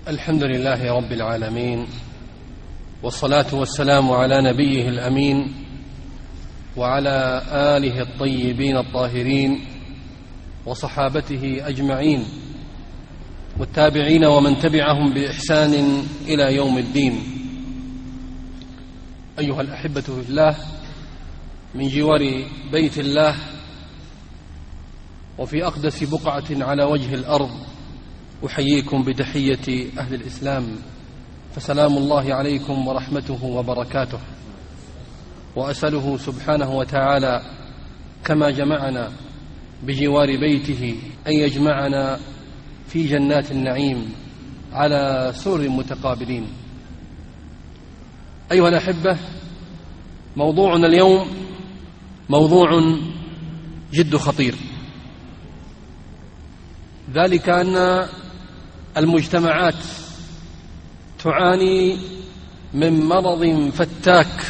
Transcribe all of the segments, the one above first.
الحمد لله رب العالمين، والصلاة والسلام على نبيه الأمين وعلى آله الطيبين الطاهرين وصحابته أجمعين والتابعين ومن تبعهم بإحسان إلى يوم الدين. أيها الأحبة في الله، من جوار بيت الله وفي أقدس بقعة على وجه الأرض أحييكم بتحية أهل الإسلام، فسلام الله عليكم ورحمته وبركاته. وأسأله سبحانه وتعالى كما جمعنا بجوار بيته أن يجمعنا في جنات النعيم على سرر متقابلين. أيها الأحبة، موضوعنا اليوم موضوع جد خطير، ذلك أن المجتمعات تعاني من مرض فتاك،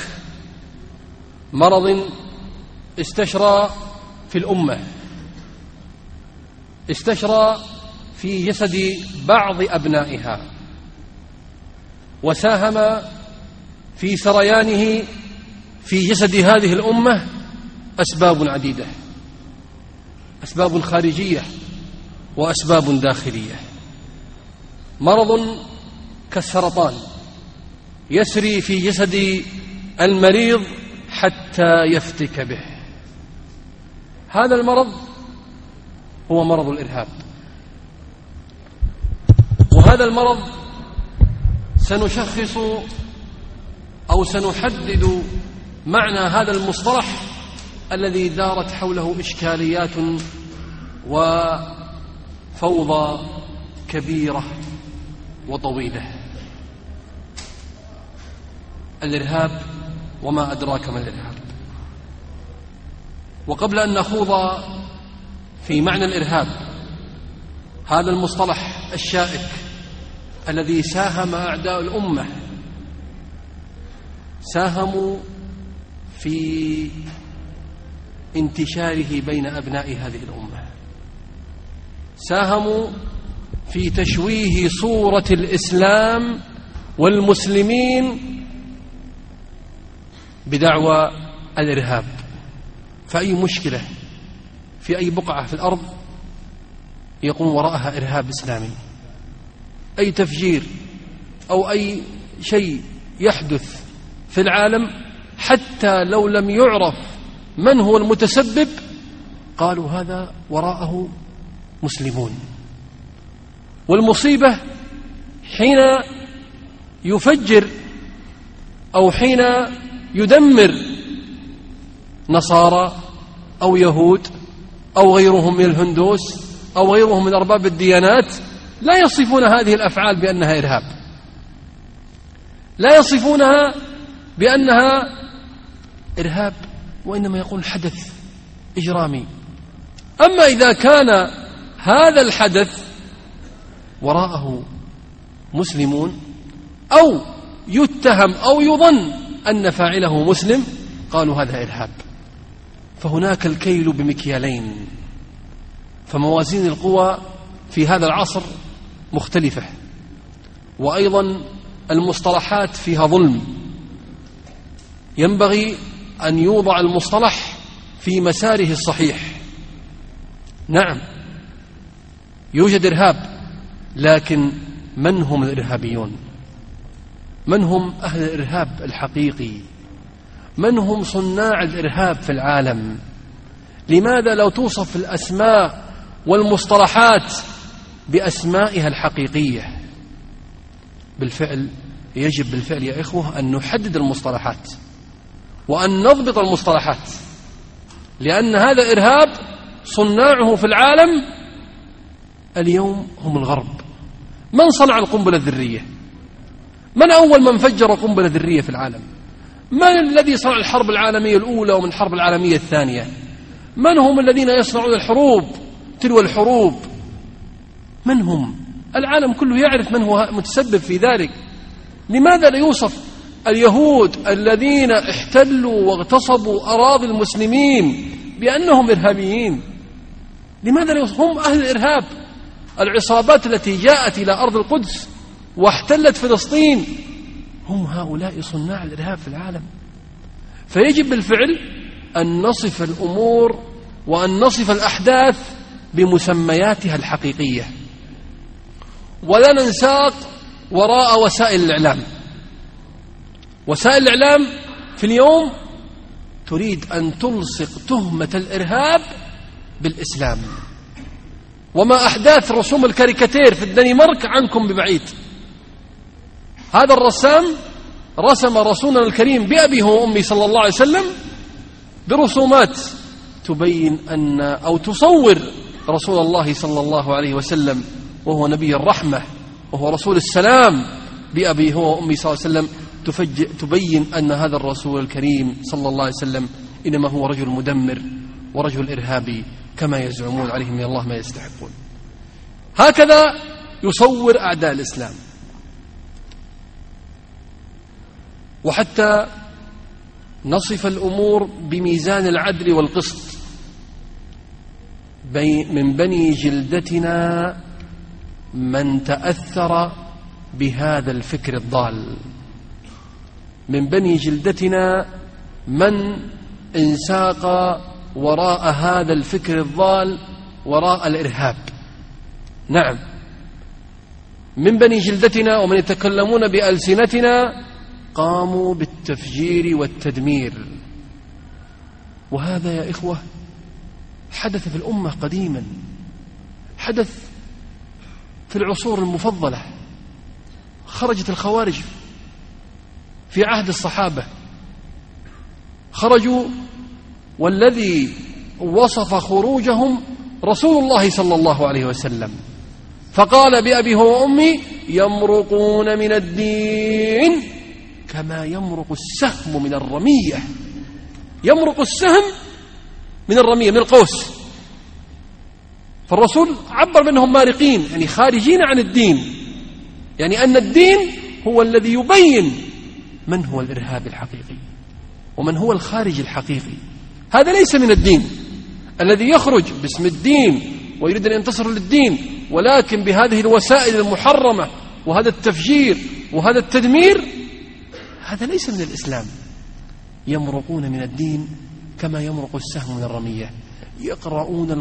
مرض استشرى في الأمة، استشرى في جسد بعض أبنائها، وساهم في سريانه في جسد هذه الأمة أسباب عديدة، أسباب خارجية وأسباب داخلية. مرض كالسرطان يسري في جسد المريض حتى يفتك به. هذا المرض هو مرض الإرهاب، وهذا المرض سنشخص أو سنحدد معنى هذا المصطلح الذي دارت حوله إشكاليات وفوضى كبيرة وطويلة. الإرهاب، وما أدراك ما الإرهاب. وقبل أن نخوض في معنى الإرهاب، هذا المصطلح الشائك الذي ساهم أعداء الأمة، ساهموا في انتشاره بين أبناء هذه الأمة، ساهموا في تشويه صورة الإسلام والمسلمين بدعوى الإرهاب. فأي مشكلة في أي بقعة في الأرض يقوم وراءها إرهاب إسلامي، أي تفجير أو أي شيء يحدث في العالم حتى لو لم يعرف من هو المتسبب قالوا هذا وراءه مسلمون. والمصيبة حين يفجر أو حين يدمر نصارى أو يهود أو غيرهم من الهندوس أو غيرهم من أرباب الديانات، لا يصفون هذه الأفعال بأنها إرهاب، لا يصفونها بأنها إرهاب، وإنما يقول حدث إجرامي. أما إذا كان هذا الحدث وراءه مسلمون أو يتهم أو يظن أن فاعله مسلم قالوا هذا إرهاب. فهناك الكيل بمكيالين، فموازين القوى في هذا العصر مختلفة، وأيضا المصطلحات فيها ظلم. ينبغي أن يوضع المصطلح في مساره الصحيح. نعم، يوجد إرهاب، لكن من هم الإرهابيون؟ من هم أهل الإرهاب الحقيقي؟ من هم صناع الإرهاب في العالم؟ لماذا لو توصف الأسماء والمصطلحات بأسمائها الحقيقية؟ بالفعل يجب بالفعل يا إخوة أن نحدد المصطلحات وأن نضبط المصطلحات، لأن هذا إرهاب صناعه في العالم اليوم هم الغرب. من صنع القنبلة الذرية؟ من أول من فجر قنبلة ذرية في العالم؟ من الذي صنع الحرب العالمية الأولى ومن الحرب العالمية الثانية؟ من هم الذين يصنعون الحروب تلو الحروب؟ من هم؟ العالم كله يعرف من هو متسبب في ذلك. لماذا لا يوصف اليهود الذين احتلوا واغتصبوا أراضي المسلمين بأنهم إرهابيين؟ لماذا لا يوصف؟ هم أهل الإرهاب. العصابات التي جاءت إلى أرض القدس واحتلت فلسطين، هم هؤلاء صناع الإرهاب في العالم. فيجب بالفعل أن نصف الأمور وأن نصف الأحداث بمسمياتها الحقيقية، ولا ننساق وراء وسائل الإعلام. وسائل الإعلام في اليوم تريد أن تلصق تهمة الإرهاب بالإسلام. وما أحداث رسوم الكاريكاتير في الدنمارك عنكم ببعيد. هذا الرسام رسم رسولنا الكريم بأبيه وأمي صلى الله عليه وسلم برسومات تبين أو تصور رسول الله صلى الله عليه وسلم وهو نبي الرحمة وهو رسول السلام بأبيه وأمي صلى الله عليه وسلم، تبين أن هذا الرسول الكريم صلى الله عليه وسلم إنما هو رجل مدمر ورجل إرهابي كما يزعمون عليهم من الله ما يستحقون. هكذا يصور أعداء الإسلام. وحتى نصف الأمور بميزان العدل والقسط، من بني جلدتنا من تأثر بهذا الفكر الضال، من بني جلدتنا من انساق وراء هذا الفكر الضال، وراء الإرهاب. نعم، من بني جلدتنا ومن يتكلمون بألسنتنا قاموا بالتفجير والتدمير. وهذا يا إخوة حدث في الأمة قديما، حدث في العصور المفضلة. خرجت الخوارج في عهد الصحابة، خرجوا والذي وصف خروجهم رسول الله صلى الله عليه وسلم، فقال بأبي هو وأمي يمرقون من الدين كما يمرق السهم من الرمية. يمرق السهم من الرمية، من القوس. فالرسول عبر بأنهم مارقين، يعني خارجين عن الدين، يعني أن الدين هو الذي يبين من هو الإرهاب الحقيقي ومن هو الخارج الحقيقي. هذا ليس من الدين. الذي يخرج باسم الدين ويريد أن ينتصر للدين ولكن بهذه الوسائل المحرمة وهذا التفجير وهذا التدمير، هذا ليس من الإسلام. يمرقون من الدين كما يمرق السهم من الرمية. يقرؤون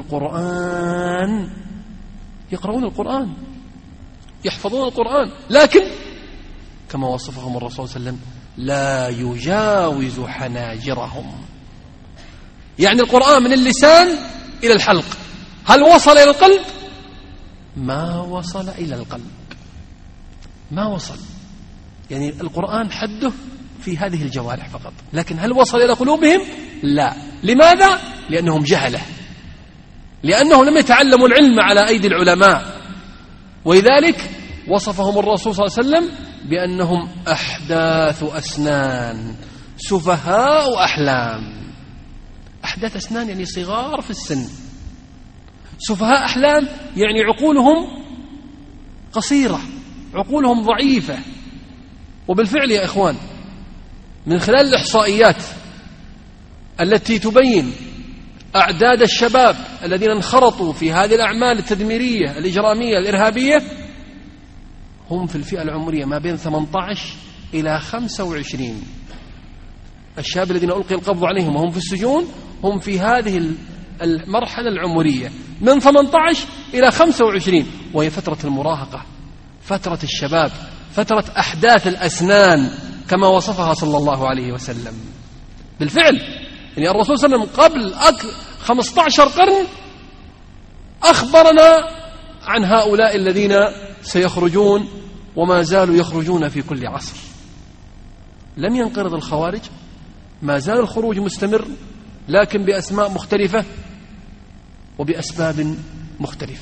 القرآن، يحفظون القرآن، لكن كما وصفهم الرسول صلى الله عليه وسلم لا يجاوز حناجرهم. يعني القرآن من اللسان إلى الحلق. هل وصل إلى القلب؟ ما وصل إلى القلب، ما وصل. يعني القرآن حده في هذه الجوارح فقط، لكن هل وصل إلى قلوبهم؟ لا. لماذا؟ لأنهم جهلة، لأنهم لم يتعلموا العلم على أيدي العلماء. ولذلك وصفهم الرسول صلى الله عليه وسلم بأنهم أحداث أسنان سفهاء أحلام. أحداث أسنان يعني صغار في السن، سفهاء أحلام يعني عقولهم قصيرة، عقولهم ضعيفة. وبالفعل يا إخوان، من خلال الإحصائيات التي تبين أعداد الشباب الذين انخرطوا في هذه الأعمال التدميرية الإجرامية الإرهابية، هم في الفئة العمرية ما بين 18 إلى 25. الشباب الذين ألقي القبض عليهم وهم في السجون هم في هذه المرحلة العمرية من 18 إلى 25، وهي فترة المراهقة، فترة الشباب، فترة أحداث الأسنان كما وصفها صلى الله عليه وسلم. بالفعل يعني الرسول صلى الله عليه وسلم قبل 15 قرن أخبرنا عن هؤلاء الذين سيخرجون وما زالوا يخرجون في كل عصر. لم ينقرض الخوارج، ما زال الخروج مستمر، لكن بأسماء مختلفة وبأسباب مختلفة.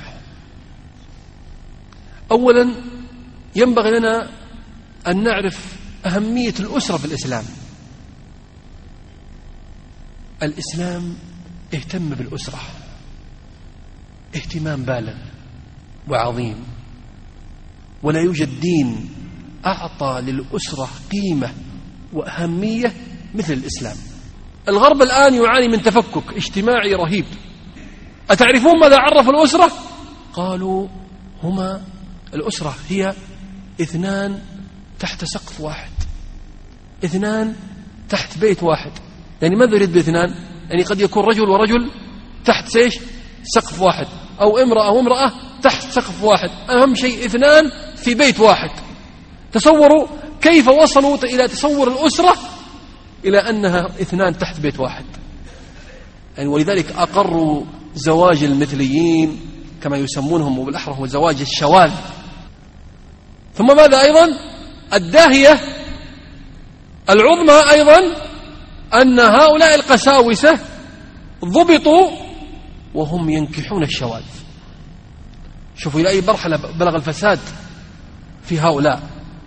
أولا ينبغي لنا أن نعرف أهمية الأسرة في الإسلام. الإسلام اهتم بالأسرة اهتمام بالغ وعظيم، ولا يوجد دين أعطى للأسرة قيمة وأهمية مثل الإسلام. الغرب الآن يعاني من تفكك اجتماعي رهيب. أتعرفون ماذا عرف الأسرة؟ قالوا الأسرة هي 2 تحت سقف واحد، 2 تحت بيت واحد. يعني ماذا يريد ب2؟ يعني قد يكون رجل ورجل تحت سقف واحد، أو امرأة وامرأة تحت سقف واحد. أهم شيء 2 في بيت واحد. تصوروا كيف وصلوا إلى تصور الأسرة إلى أنها 2 تحت بيت واحد. يعني ولذلك أقروا زواج المثليين كما يسمونهم، وبالأحرى هو زواج الشواذ. ثم ماذا أيضا؟ الداهية العظمى أيضا أن هؤلاء القساوسة ضبطوا وهم ينكحون الشواذ. شوفوا إلى أي مرحلة بلغ الفساد في هؤلاء.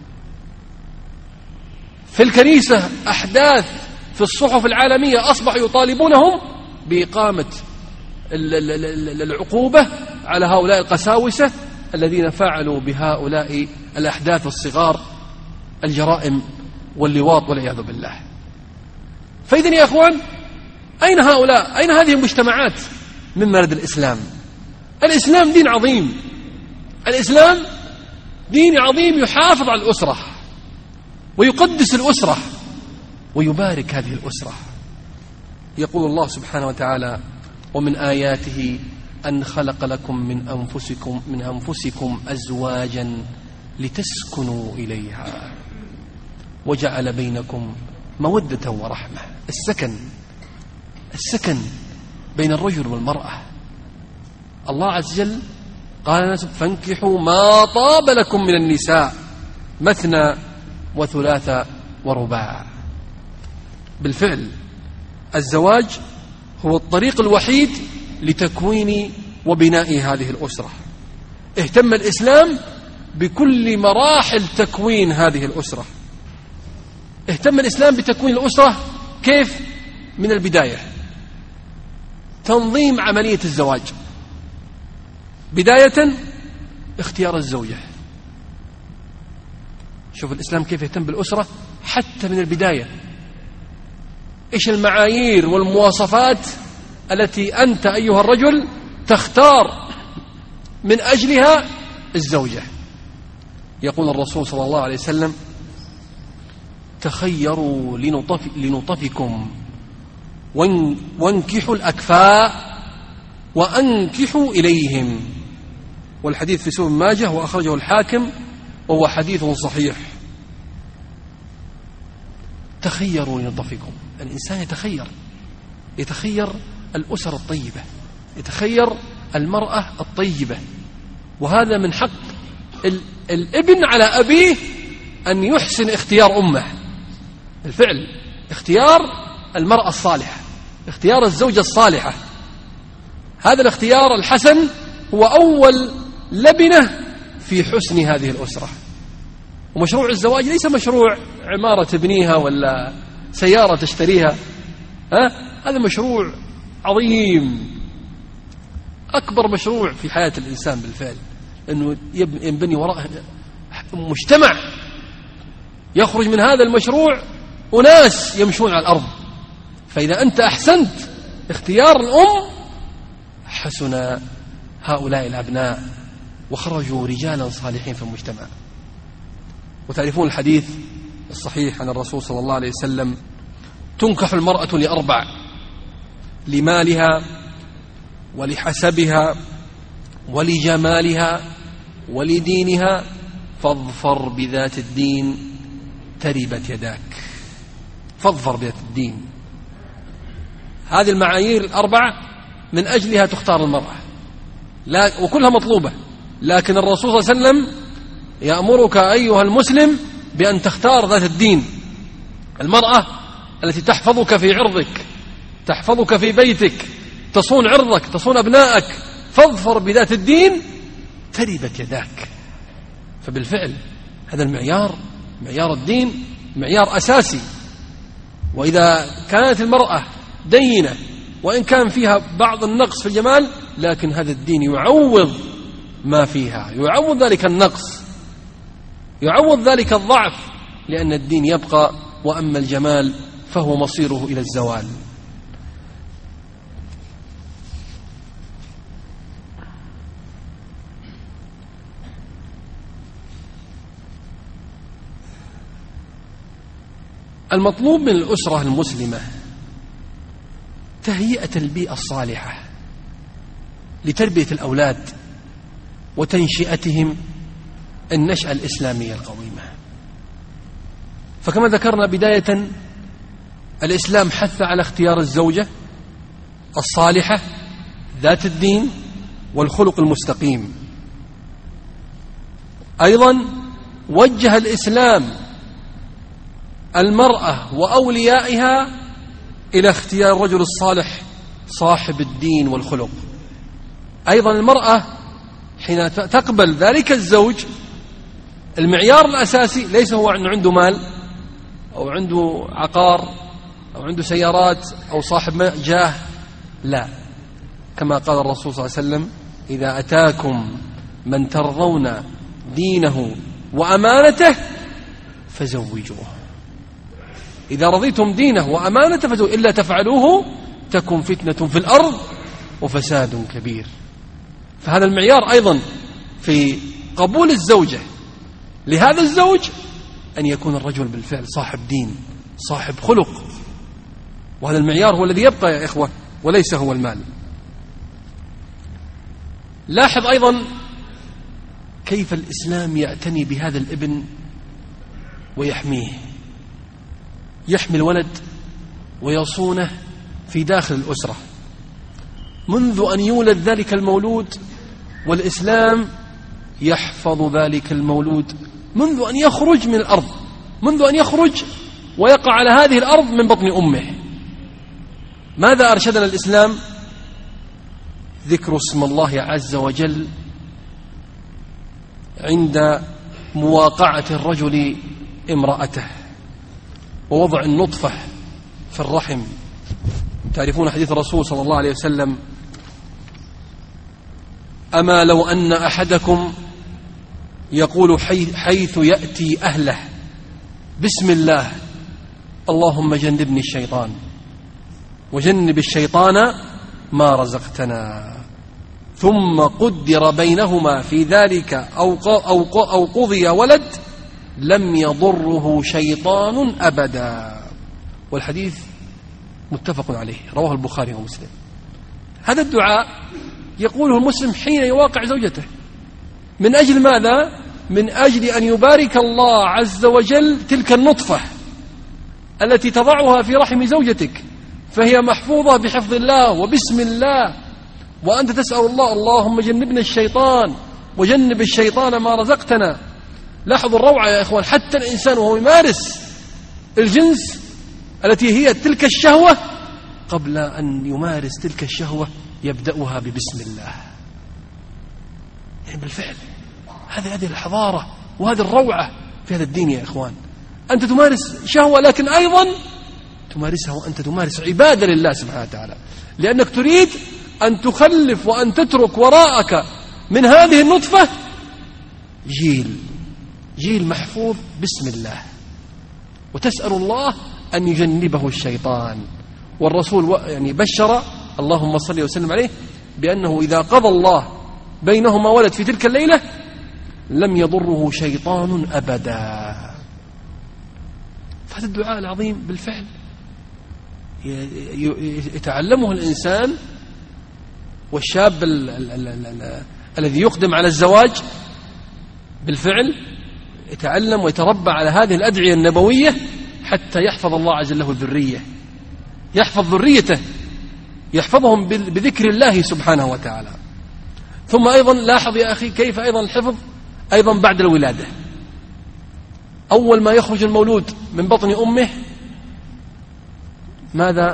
في الكنيسة أحداث في الصحف العالمية أصبحوا يطالبونهم بإقامة العقوبة على هؤلاء القساوسة الذين فعلوا بهؤلاء الأحداث الصغار الجرائم واللواط والعياذ بالله. فإذن يا أخوان، أين هؤلاء؟ أين هذه المجتمعات من مرد الإسلام؟ الإسلام دين عظيم، الإسلام دين عظيم يحافظ على الأسرة ويقدس الأسرة ويبارك هذه الأسرة. يقول الله سبحانه وتعالى: ومن آياته أن خلق لكم من أنفسكم أزواجا لتسكنوا إليها وجعل بينكم مودة ورحمة. السكن بين الرجل والمرأة. الله عز وجل قال: فانكحوا ما طاب لكم من النساء مثنى وثلاث ورباع. بالفعل الزواج هو الطريق الوحيد لتكوين وبناء هذه الأسرة. اهتم الإسلام بكل مراحل تكوين هذه الأسرة. اهتم الإسلام بتكوين الأسرة كيف؟ من البداية تنظيم عملية الزواج. بداية اختيار الزوجة. شوف الإسلام كيف يهتم بالأسرة حتى من البداية. إيش المعايير والمواصفات التي أنت أيها الرجل تختار من أجلها الزوجة؟ يقول الرسول صلى الله عليه وسلم: تخيروا لنطفكم وانكحوا الأكفاء وأنكحوا إليهم. والحديث في سنن ماجه وأخرجه الحاكم وهو حديث صحيح. تخيروا لنطفكم. الإنسان يتخير الأسر الطيبة، يتخير المرأة الطيبة. وهذا من حق الابن على أبيه أن يحسن اختيار أمه. بالفعل اختيار المرأة الصالحة، اختيار الزوجة الصالحة، هذا الاختيار الحسن هو أول لبنة في حسن هذه الأسرة. ومشروع الزواج ليس مشروع عمارة تبنيها ولا سيارة تشتريها، هذا مشروع عظيم، أكبر مشروع في حياة الإنسان بالفعل، أنه ينبني وراء مجتمع يخرج من هذا المشروع أناس يمشون على الأرض. فإذا أنت أحسنت اختيار الأم حسن هؤلاء الأبناء وخرجوا رجالا صالحين في المجتمع. وتعرفون الحديث الصحيح عن الرسول صلى الله عليه وسلم: تنكح المرأة ل4: لمالها ولحسبها ولجمالها ولدينها فاظفر بذات الدين تربت يداك. فاظفر بذات الدين. هذه المعايير ال4 من أجلها تختار المرأة، وكلها مطلوبة، لكن الرسول صلى الله عليه وسلم يأمرك أيها المسلم بأن تختار ذات الدين، المرأة التي تحفظك في عرضك، تحفظك في بيتك، تصون عرضك، تصون أبنائك. فاظفر بذات الدين تربت يداك. فبالفعل هذا المعيار، معيار الدين، معيار أساسي. وإذا كانت المرأة دينة وإن كان فيها بعض النقص في الجمال، لكن هذا الدين يعوض ما فيها، يعوض ذلك النقص، يعوض ذلك الضعف، لأن الدين يبقى، وأما الجمال فهو مصيره إلى الزوال. المطلوب من الأسرة المسلمة تهيئة البيئة الصالحة لتربية الأولاد وتنشئتهم النشأة الإسلامية القويمة. فكما ذكرنا بداية، الإسلام حث على اختيار الزوجة الصالحة ذات الدين والخلق المستقيم. أيضا وجه الإسلام المرأة وأوليائها إلى اختيار الرجل الصالح صاحب الدين والخلق. أيضا المرأة حين تقبل ذلك الزوج، المعيار الأساسي ليس هو أنه عنده مال أو عنده عقار أو عنده سيارات أو صاحب جاه، لا، كما قال الرسول صلى الله عليه وسلم: إذا أتاكم من ترضون دينه وأمانته فزوجوه. إذا رضيتم دينه وأمانته فزوجوه، إلا تفعلوه تكن فتنة في الأرض وفساد كبير. فهذا المعيار أيضا في قبول الزوجة لهذا الزوج، أن يكون الرجل بالفعل صاحب دين صاحب خلق، وهذا المعيار هو الذي يبقى يا إخوة وليس هو المال. لاحظ أيضا كيف الإسلام يعتني بهذا الابن ويحميه، يحمي الولد ويصونه في داخل الأسرة منذ أن يولد ذلك المولود، والإسلام يحفظ ذلك المولود منذ أن يخرج من الأرض، منذ أن يخرج ويقع على هذه الأرض من بطن أمه. ماذا أرشدنا الإسلام؟ ذكر اسم الله عز وجل عند مواقعة الرجل امرأته، ووضع النطفة في الرحم. تعرفون حديث الرسول صلى الله عليه وسلم: أما لو أن أحدكم يقول حيث يأتي أهله بسم الله اللهم جنبني الشيطان وجنب الشيطان ما رزقتنا، ثم قدر بينهما في ذلك أو قضي ولد لم يضره شيطان أبدا. والحديث متفق عليه، رواه البخاري ومسلم. هذا الدعاء يقوله المسلم حين يواقع زوجته. من أجل ماذا؟ من أجل أن يبارك الله عز وجل تلك النطفة التي تضعها في رحم زوجتك، فهي محفوظة بحفظ الله وبسم الله، وأنت تسأل الله: اللهم جنبنا الشيطان وجنب الشيطان ما رزقتنا. لاحظوا الروعة يا إخوان، حتى الإنسان وهو يمارس الجنس التي هي تلك الشهوة، قبل أن يمارس تلك الشهوة يبدأها ببسم الله. يعني بالفعل هذه الحضارة وهذه الروعة في هذا الدين يا إخوان. أنت تمارس شهوة، لكن أيضا تمارسها وأنت تمارس عبادة لله سبحانه وتعالى، لأنك تريد أن تخلف وأن تترك وراءك من هذه النطفة جيل محفوظ بسم الله، وتسأل الله أن يجنبه الشيطان. والرسول يعني بشر، اللهم صل وسلم عليه، بأنه إذا قضى الله بينهما ولد في تلك الليلة لم يضره شيطان أبدا. فهذا الدعاء العظيم بالفعل يتعلمه الإنسان، والشاب الذي يقدم على الزواج بالفعل يتعلم ويتربى على هذه الأدعية النبوية حتى يحفظ الله عز وجل له الذرية، يحفظ ذريته، يحفظهم بذكر الله سبحانه وتعالى. ثم أيضا لاحظ يا أخي كيف أيضا الحفظ أيضا بعد الولادة. أول ما يخرج المولود من بطن أمه ماذا؟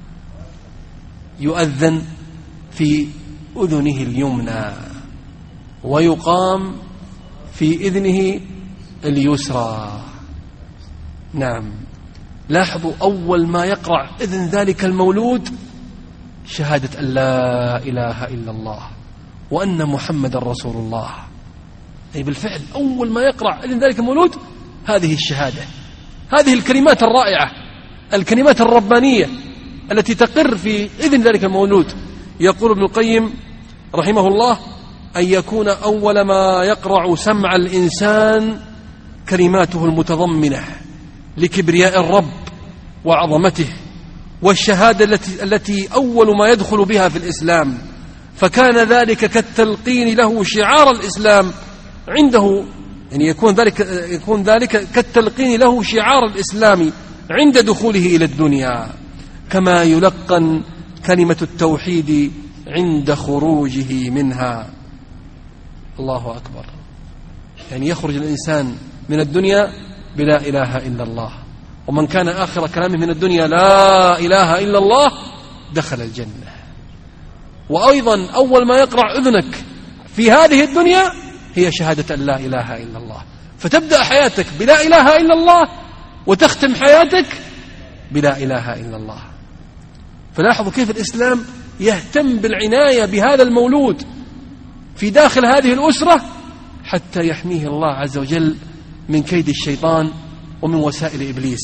يؤذن في أذنه اليمنى ويقام في إذنه اليسرى. نعم، لاحظوا أول ما يقرع إذن ذلك المولود شهادة أن لا إله إلا الله وأن محمد رسول الله. أي بالفعل أول ما يقرع إذن ذلك المولود هذه الشهادة، هذه الكلمات الرائعة، الكلمات الربانية التي تقر في إذن ذلك المولود. يقول ابن القيم رحمه الله: أن يكون أول ما يقرع سمع الإنسان كلماته المتضمنة لكبرياء الرب وعظمته والشهادة التي أول ما يدخل بها في الإسلام، فكان ذلك كالتلقين له شعار الإسلام عنده، يعني يكون ذلك كالتلقين له شعار الإسلام عند دخوله إلى الدنيا، كما يلقن كلمة التوحيد عند خروجه منها. الله أكبر. يعني يخرج الإنسان من الدنيا بلا إله إلا الله، ومن كان آخر كلامه من الدنيا لا إله إلا الله دخل الجنة. وأيضا أول ما يقرع أذنك في هذه الدنيا هي شهادة أن لا إله إلا الله، فتبدأ حياتك بلا إله إلا الله وتختم حياتك بلا إله إلا الله. فلاحظوا كيف الإسلام يهتم بالعناية بهذا المولود في داخل هذه الأسرة حتى يحميه الله عز وجل من كيد الشيطان ومن وسائل إبليس.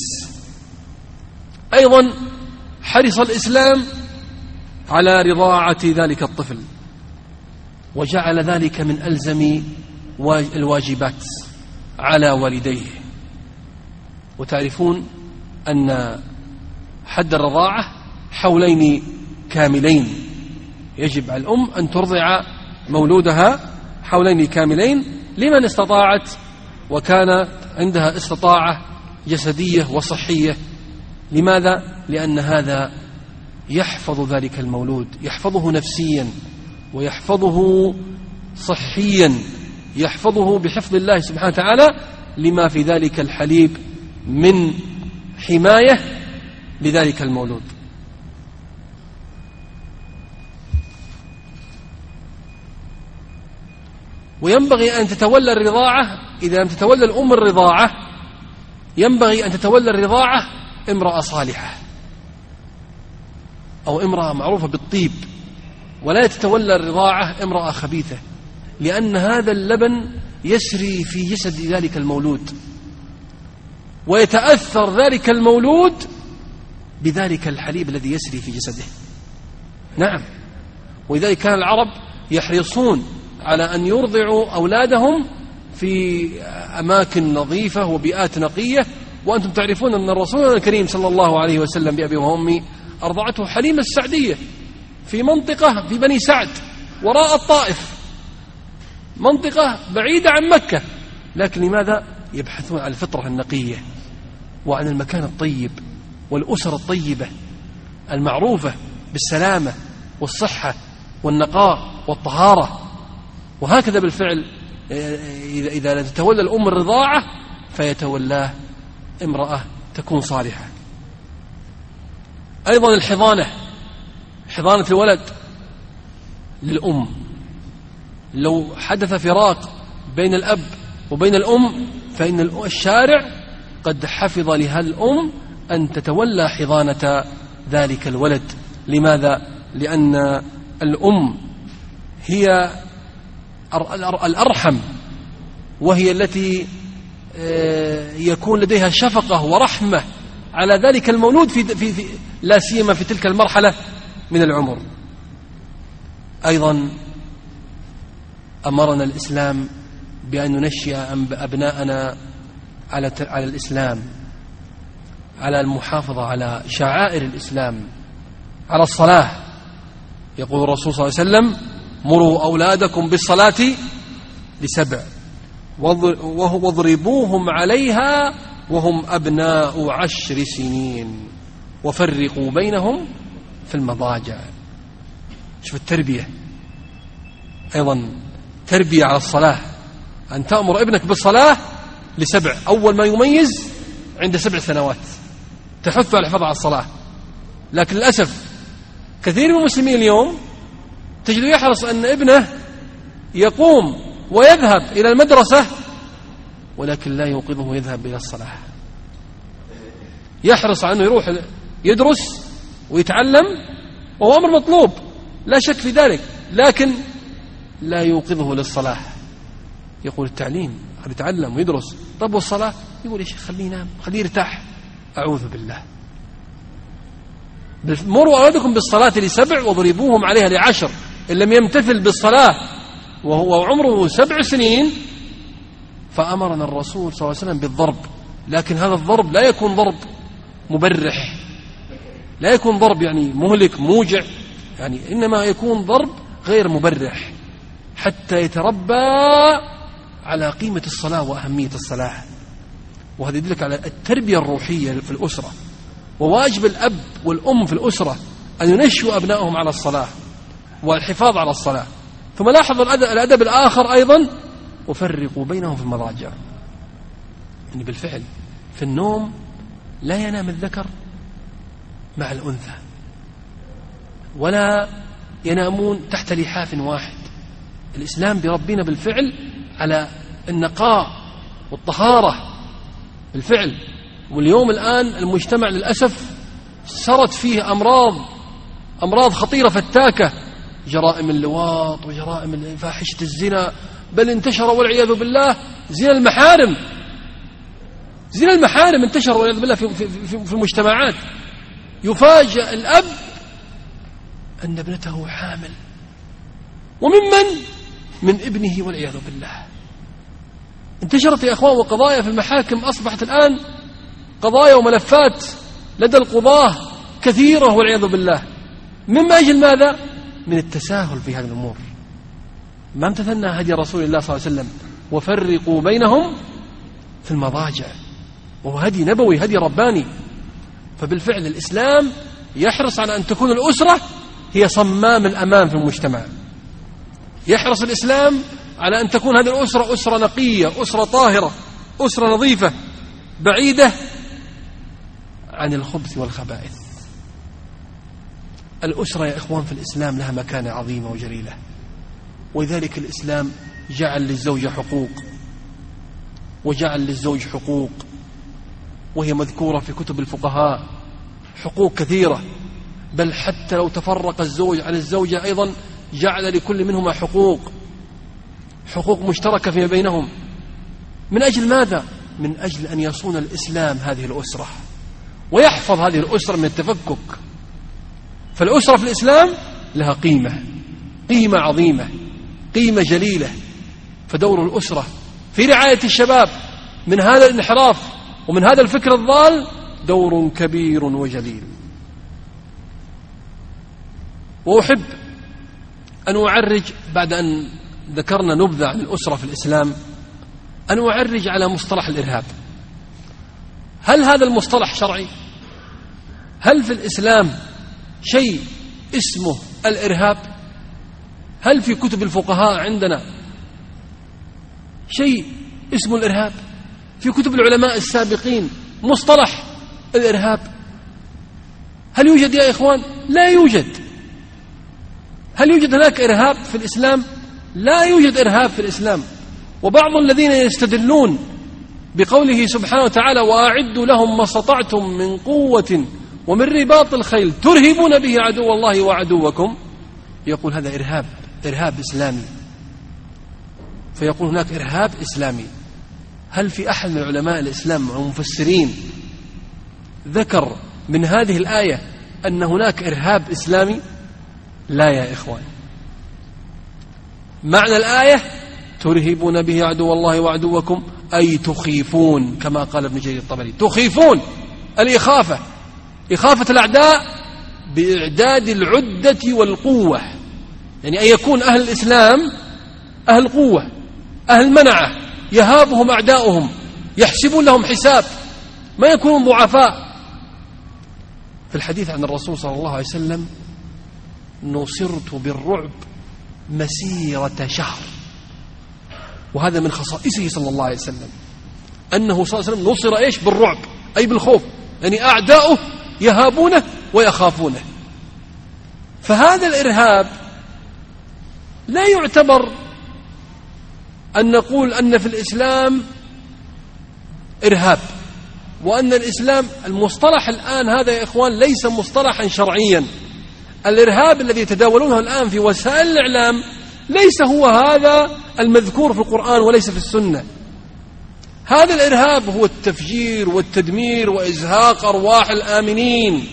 أيضا حرص الإسلام على رضاعة ذلك الطفل، وجعل ذلك من ألزم الواجبات على والديه. وتعرفون أن حد الرضاعة حولين كاملين، يجب على الأم أن ترضع مولودها حولين كاملين لمن استطاعت وكان عندها استطاعة جسدية وصحية. لماذا؟ لأن هذا يحفظ ذلك المولود، يحفظه نفسيا ويحفظه صحيا، يحفظه بحفظ الله سبحانه وتعالى، لما في ذلك الحليب من حماية لذلك المولود. وينبغي أن تتولى الرضاعة، إذا لم تتولى الأم الرضاعة ينبغي أن تتولى الرضاعة امرأة صالحة أو امرأة معروفة بالطيب، ولا تتولى الرضاعة امرأة خبيثة، لأن هذا اللبن يسري في جسد ذلك المولود، ويتأثر ذلك المولود بذلك الحليب الذي يسري في جسده. نعم. ولذلك كان العرب يحرصون على أن يرضعوا أولادهم في أماكن نظيفة وبيئات نقية. وأنتم تعرفون أن الرسول الكريم صلى الله عليه وسلم بأبي وأمي أرضعته حليمة السعدية في منطقة في بني سعد وراء الطائف، منطقة بعيدة عن مكة، لكن لماذا؟ يبحثون عن الفطرة النقية وعن المكان الطيب والأسر الطيبة المعروفة بالسلامة والصحة والنقاء والطهارة. وهكذا بالفعل إذا لا تتولى الأم الرضاعة فيتولاه امرأة تكون صالحة. أيضا الحضانة، حضانة الولد للأم، لو حدث فراق بين الأب وبين الأم فإن الشارع قد حفظ لها الأم أن تتولى حضانة ذلك الولد. لماذا؟ لأن الأم هي الأرحم، وهي التي يكون لديها شفقة ورحمة على ذلك المولود في لا سيما في تلك المرحلة من العمر. أيضا أمرنا الإسلام بأن ننشئ أبناءنا على الإسلام، على المحافظة على شعائر الإسلام، على الصلاة. يقول الرسول صلى الله عليه وسلم: مروا أولادكم بالصلاة ل7 واضربوهم عليها وهم أبناء 10 سنين وفرقوا بينهم في المضاجع. شوف التربية، أيضا تربية على الصلاة، أن تأمر ابنك بالصلاة ل7، أول ما يميز عند 7 سنوات تحث على الحفاظ على الصلاة. لكن للأسف كثير من المسلمين اليوم تجده يحرص أن ابنه يقوم ويذهب إلى المدرسة ولكن لا يوقظه يذهب إلى الصلاة. يحرص على أنه يروح يدرس ويتعلم، وهو أمر مطلوب لا شك في ذلك، لكن لا يوقظه للصلاة. يقول التعليم خليه يتعلم ويدرس، طب والصلاة؟ يقول يا شيخ خليه ينام، خليه يرتاح. أعوذ بالله. مروا أولادكم بالصلاة ل7 واضربوهم عليها ل10. إن لم يمتثل بالصلاة وهو عمره 7 سنين فأمرنا الرسول صلى الله عليه وسلم بالضرب، لكن هذا الضرب لا يكون ضرب مبرح، لا يكون ضرب يعني مهلك موجع، يعني إنما يكون ضرب غير مبرح حتى يتربى على قيمة الصلاة وأهمية الصلاة. وهذا يدلك على التربية الروحية في الأسرة، وواجب الأب والأم في الأسرة أن ينشئوا أبنائهم على الصلاة والحفاظ على الصلاة. ثم لاحظ الأدب الآخر أيضا، وفرقوا بينهم في المضاجع. يعني بالفعل في النوم لا ينام الذكر مع الأنثى، ولا ينامون تحت لحاف واحد. الإسلام بربنا بالفعل على النقاء والطهارة بالفعل. واليوم الآن المجتمع للأسف صارت فيه أمراض خطيرة فتاكة، جرائم اللواط وجرائم فاحشة الزنا، بل انتشر والعياذ بالله زنا المحارم انتشر والعياذ بالله في المجتمعات. يفاجأ الأب أن ابنته حامل، من ابنه والعياذ بالله. انتشرت يا أخوان، وقضايا في المحاكم أصبحت الآن قضايا وملفات لدى القضاة كثيرة والعياذ بالله. من أجل ماذا؟ من التساهل في هذه الأمور. ما امتثلنا هدي رسول الله صلى الله عليه وسلم، وفرقوا بينهم في المضاجع، وهو هدي نبوي، هدي رباني. فبالفعل الإسلام يحرص على أن تكون الأسرة هي صمام الأمان في المجتمع. يحرص الإسلام على أن تكون هذه الأسرة أسرة نقية، أسرة طاهرة، أسرة نظيفة، بعيدة عن الخبث والخبائث. الأسرة يا إخوان في الإسلام لها مكانة عظيمة وجليلة، ولذلك الإسلام جعل للزوجة حقوق، وجعل للزوج حقوق، وهي مذكورة في كتب الفقهاء، حقوق كثيرة. بل حتى لو تفرق الزوج عن الزوجة أيضا جعل لكل منهما حقوق مشتركة فيما بينهم. من أجل ماذا؟ من أجل أن يصون الإسلام هذه الأسرة ويحفظ هذه الأسرة من التفكك. فالأسرة في الإسلام لها قيمة عظيمة، قيمة جليلة. فدور الأسرة في رعاية الشباب من هذا الانحراف ومن هذا الفكر الضال دور كبير وجليل. وأحب أن أعرج بعد أن ذكرنا نبذة عن الأسرة في الإسلام، أن أعرج على مصطلح الإرهاب. هل هذا المصطلح شرعي؟ هل في الإسلام شيء اسمه الإرهاب؟ هل في كتب الفقهاء عندنا شيء اسمه الإرهاب؟ في كتب العلماء السابقين مصطلح الإرهاب؟ هل يوجد يا إخوان؟ لا يوجد. هل يوجد هناك إرهاب في الإسلام؟ لا يوجد إرهاب في الإسلام. وبعض الذين يستدلون بقوله سبحانه وتعالى وأعدوا لهم ما استطعتم من قوة ومن رباط الخيل ترهبون به عدو الله وعدوكم، يقول هذا إرهاب إسلامي. فيقول هناك إرهاب إسلامي. هل في أحد من علماء الإسلام والمفسرين ذكر من هذه الآية أن هناك إرهاب إسلامي؟ لا يا إخوان. معنى الآية ترهبون به عدو الله وعدوكم أي تخيفون، كما قال ابن جرير الطبري، تخيفون. الإخافة إخافة الأعداء بإعداد العدة والقوة، يعني أن يكون أهل الإسلام أهل قوة، أهل منعة، يهابهم أعداؤهم، يحسبون لهم حساب، ما يكونون ضعفاء. في الحديث عن الرسول صلى الله عليه وسلم نصرت بالرعب مسيرة شهر، وهذا من خصائصه صلى الله عليه وسلم، أنه صلى الله عليه وسلم نصر إيش؟ بالرعب، أي بالخوف، يعني أعداؤه يهابونه ويخافونه. فهذا الإرهاب لا يعتبر أن نقول أن في الإسلام إرهاب، وأن الإسلام المصطلح الآن هذا يا إخوان ليس مصطلحا شرعيا. الإرهاب الذي يتداولونه الآن في وسائل الإعلام ليس هو هذا المذكور في القرآن وليس في السنة. هذا الإرهاب هو التفجير والتدمير وإزهاق أرواح الآمنين،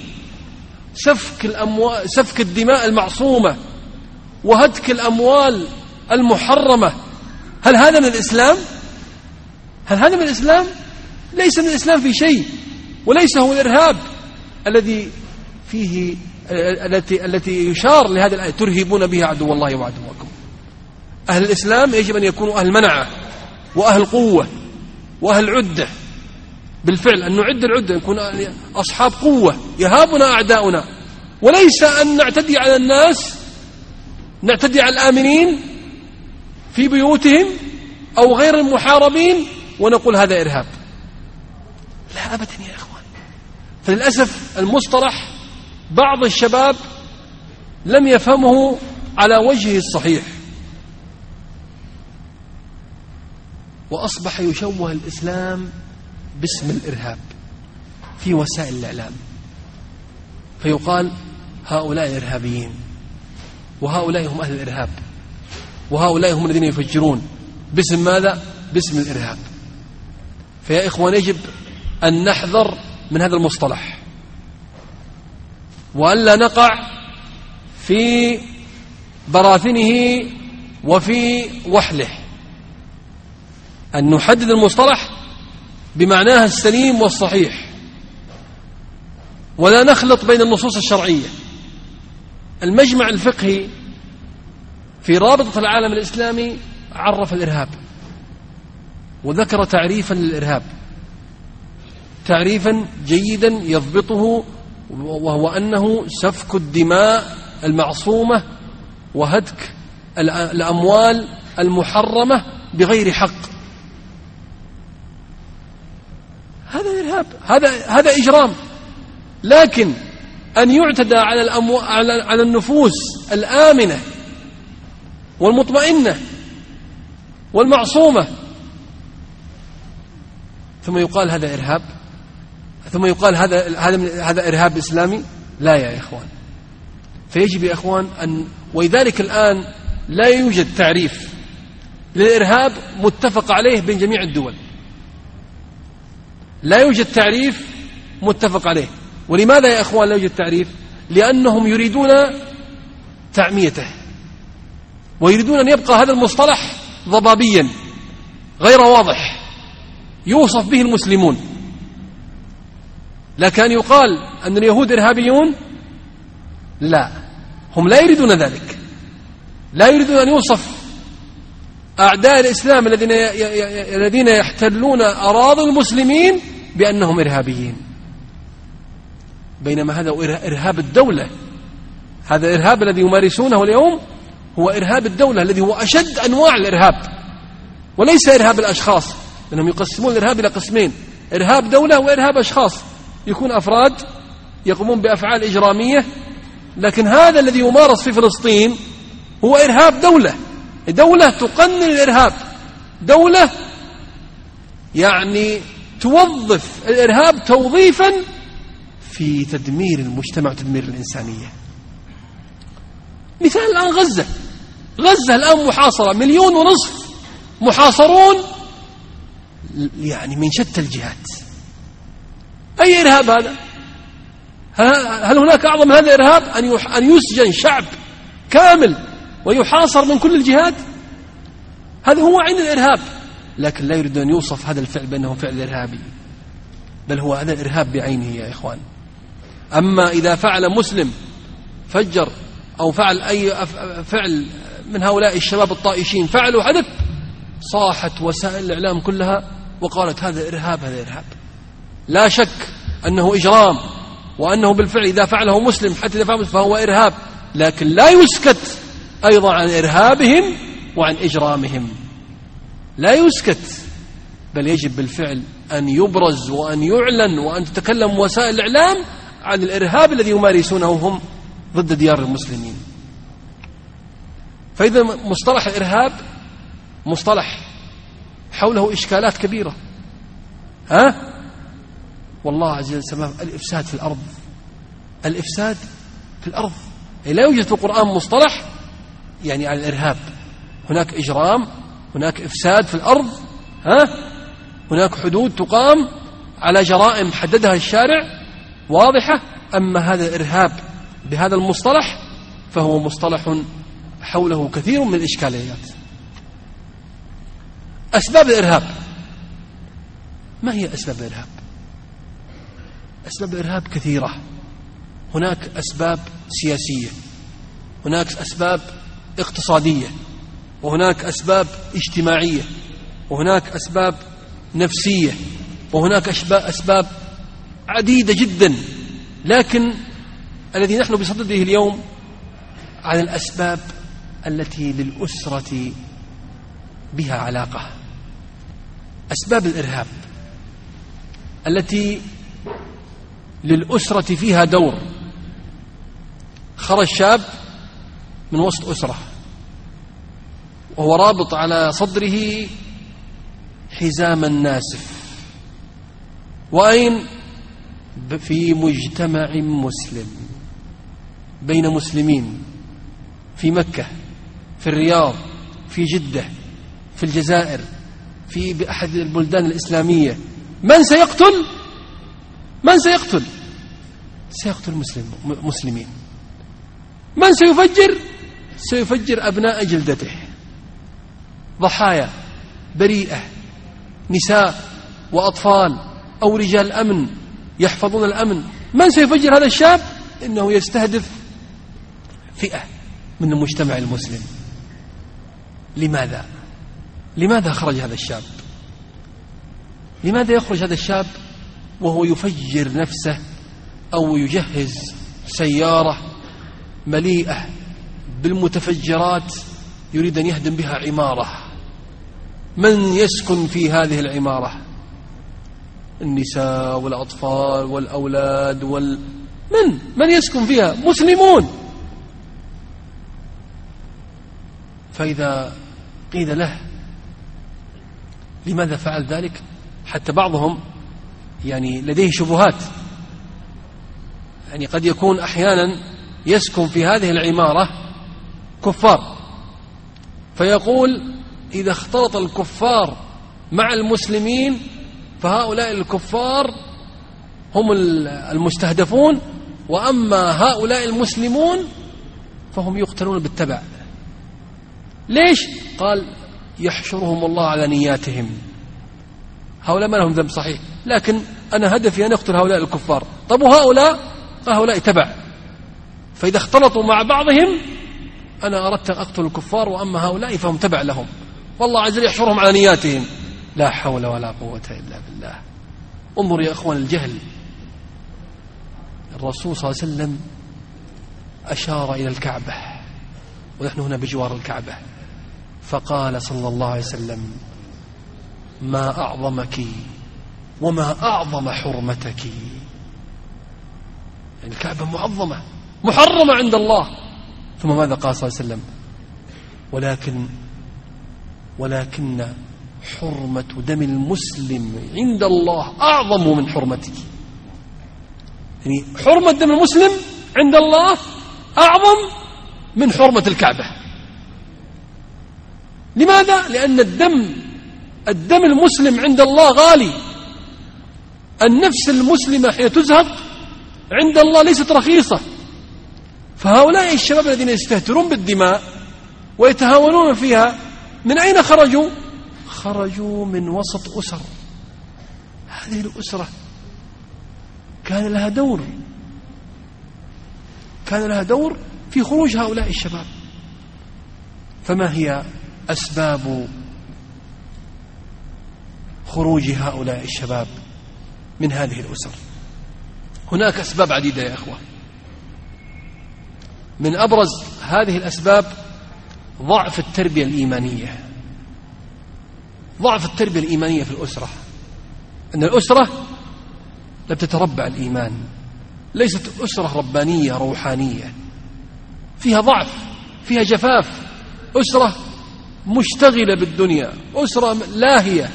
سفك الدماء المعصومة، وهتك الأموال المحرمة. هل هذا من الإسلام؟ هل هذا من الإسلام؟ ليس من الإسلام في شيء. وليس هو الإرهاب الذي فيه التي يشار لهذه الآية ترهبون بها عدو الله وعدوكم. أهل الإسلام يجب أن يكونوا أهل منعة وأهل قوة وأهل عدة. بالفعل أن نعد العدة، نكون أصحاب قوة يهابنا أعداؤنا، وليس أن نعتدي على الناس، نعتدي على الآمنين في بيوتهم أو غير المحاربين ونقول هذا إرهاب. لا أبدا يا إخوان. فللأسف المصطلح بعض الشباب لم يفهمه على وجهه الصحيح، وأصبح يشوه الإسلام باسم الإرهاب في وسائل الإعلام، فيقال هؤلاء إرهابيين، وهؤلاء هم أهل الإرهاب، وهؤلاء هم الذين يفجرون. باسم ماذا؟ باسم الإرهاب. فيا إخوان يجب أن نحذر من هذا المصطلح، وألا نقع في براثنه وفي وحله، أن نحدد المصطلح بمعناها السليم والصحيح، ولا نخلط بين النصوص الشرعية. المجمع الفقهي في رابطة العالم الإسلامي عرف الإرهاب وذكر تعريفا للإرهاب، تعريفا جيدا يضبطه، وهو أنه سفك الدماء المعصومة وهتك الأموال المحرمة بغير حق. هذا إرهاب، هذا إجرام. لكن أن يعتدى على النفوس الآمنة والمطمئنة والمعصومة ثم يقال هذا إرهاب، ثم يقال هذا إرهاب إسلامي، لا يا إخوان. فيجب يا إخوان ولذلك الآن لا يوجد تعريف للإرهاب متفق عليه بين جميع الدول، لا يوجد تعريف متفق عليه. ولماذا يا إخوان لا يوجد تعريف؟ لأنهم يريدون تعميته، ويريدون أن يبقى هذا المصطلح ضبابيا غير واضح يوصف به المسلمون. لكن يقال أن اليهود إرهابيون، لا، هم لا يريدون ذلك، لا يريدون أن يوصف أعداء الإسلام الذين يحتلون أراضي المسلمين بأنهم إرهابيين، بينما هذا إرهاب الدولة. هذا الإرهاب الذي يمارسونه اليوم هو إرهاب الدولة، الذي هو أشد أنواع الإرهاب، وليس إرهاب الأشخاص، لأنهم يقسمون الإرهاب إلى قسمين: إرهاب دولة وإرهاب أشخاص، يكون أفراد يقومون بأفعال إجرامية. لكن هذا الذي يمارس في فلسطين هو إرهاب دولة، دولة تقنن الإرهاب، دولة يعني توظف الإرهاب توظيفا في تدمير المجتمع وتدمير الإنسانية. مثال الآن غزة الآن محاصرة، 1.5 مليون محاصرون يعني من شتى الجهات. أي إرهاب هذا؟ هل هناك أعظم من هذا الإرهاب أن يسجن شعب كامل ويحاصر من كل الجهات؟ هذا هو عين الإرهاب. لكن لا يريد أن يوصف هذا الفعل بأنه فعل إرهابي، بل هو هذا الإرهاب بعينه يا إخوان. أما إذا فعل مسلم فجر أو فعل أي فعل من هؤلاء الشباب الطائشين، فعلوا حدث، صاحت وسائل الإعلام كلها وقالت هذا إرهاب، هذا إرهاب. لا شك أنه إجرام، وأنه بالفعل إذا فعله مسلم حتى إذا فعله فهو إرهاب، لكن لا يسكت أيضا عن إرهابهم وعن إجرامهم، لا يسكت، بل يجب بالفعل أن يبرز وأن يعلن وأن تتكلم وسائل الإعلام عن الإرهاب الذي يمارسونه هم ضد ديار المسلمين. فإذا مصطلح الإرهاب مصطلح حوله إشكالات كبيرة. والله عز وجل سماه الإفساد في الأرض، الإفساد في الأرض. لا يوجد في القرآن مصطلح يعني على الإرهاب. هناك إجرام، هناك إفساد في الأرض، هناك حدود تقام على جرائم حددها الشارع واضحة. أما هذا الإرهاب بهذا المصطلح فهو مصطلح حوله كثير من الإشكاليات. أسباب الإرهاب، ما هي أسباب الإرهاب؟ أسباب الإرهاب كثيرة. هناك أسباب سياسية، هناك أسباب اقتصادية، وهناك أسباب اجتماعية، وهناك أسباب نفسية، وهناك أسباب عديدة جدا. لكن الذي نحن بصدده اليوم عن الأسباب التي للأسرة بها علاقة، أسباب الإرهاب التي للأسرة فيها دور. خرج شاب من وسط أسرة وهو رابط على صدره حزاما ناسف، وأين؟ في مجتمع مسلم بين مسلمين، في مكة، في الرياض، في جدة، في الجزائر، في بأحد البلدان الإسلامية. من سيقتل؟ من سيقتل؟ سيقتل مسلمين. من سيفجر؟ سيفجر أبناء جلدته، ضحايا بريئة، نساء وأطفال أو رجال أمن يحفظون الأمن. من سيفجر هذا الشاب؟ إنه يستهدف فئة من المجتمع المسلم. لماذا؟ لماذا خرج هذا الشاب؟ لماذا يخرج هذا الشاب وهو يفجر نفسه أو يجهز سيارة مليئة بالمتفجرات يريد أن يهدم بها عمارة؟ من يسكن في هذه العمارة؟ النساء والأطفال والأولاد من يسكن فيها؟ مسلمون. فإذا قيل له لماذا فعل ذلك، حتى بعضهم يعني لديه شبهات، يعني قد يكون أحيانا يسكن في هذه العمارة كفار، فيقول إذا اختلط الكفار مع المسلمين فهؤلاء الكفار هم المستهدفون، وأما هؤلاء المسلمون فهم يقتلون بالتبع. ليش؟ قال يحشرهم الله على نياتهم. هؤلاء ما لهم ذنب صحيح، لكن أنا هدفي أن أقتل هؤلاء الكفار. طب وهؤلاء؟ قال هؤلاء تبع، فإذا اختلطوا مع بعضهم أنا أردت أن أقتل الكفار، وأما هؤلاء فهم تبع لهم، والله عز وجل يحشرهم على نياتهم. لا حول ولا قوة إلا بالله. انظر يا أخوان الجهل. الرسول صلى الله عليه وسلم أشار إلى الكعبة، ونحن هنا بجوار الكعبة، فقال صلى الله عليه وسلم ما أعظمك وما أعظم حرمتك. يعني الكعبة معظمة محرمة عند الله. ثم ماذا قال صلى الله عليه وسلم؟ ولكن حرمة دم المسلم عند الله أعظم من حرمتك. يعني حرمة دم المسلم عند الله أعظم من حرمة الكعبة. لماذا؟ لأن الدم المسلم عند الله غالي. النفس المسلمة حين تزهق عند الله ليست رخيصة. فهؤلاء الشباب الذين يستهترون بالدماء ويتهاونون فيها من أين خرجوا؟ خرجوا من وسط أسر. هذه الأسرة كان لها دور في خروج هؤلاء الشباب. فما هي أسباب خروج هؤلاء الشباب من هذه الأسر؟ هناك أسباب عديدة يا أخوة. من أبرز هذه الأسباب ضعف التربية الإيمانية. ضعف التربية الإيمانية في الأسرة، أن الأسرة لم تتربع الإيمان، ليست أسرة ربانية روحانية، فيها ضعف، فيها جفاف، أسرة مشتغلة بالدنيا، أسرة لاهية.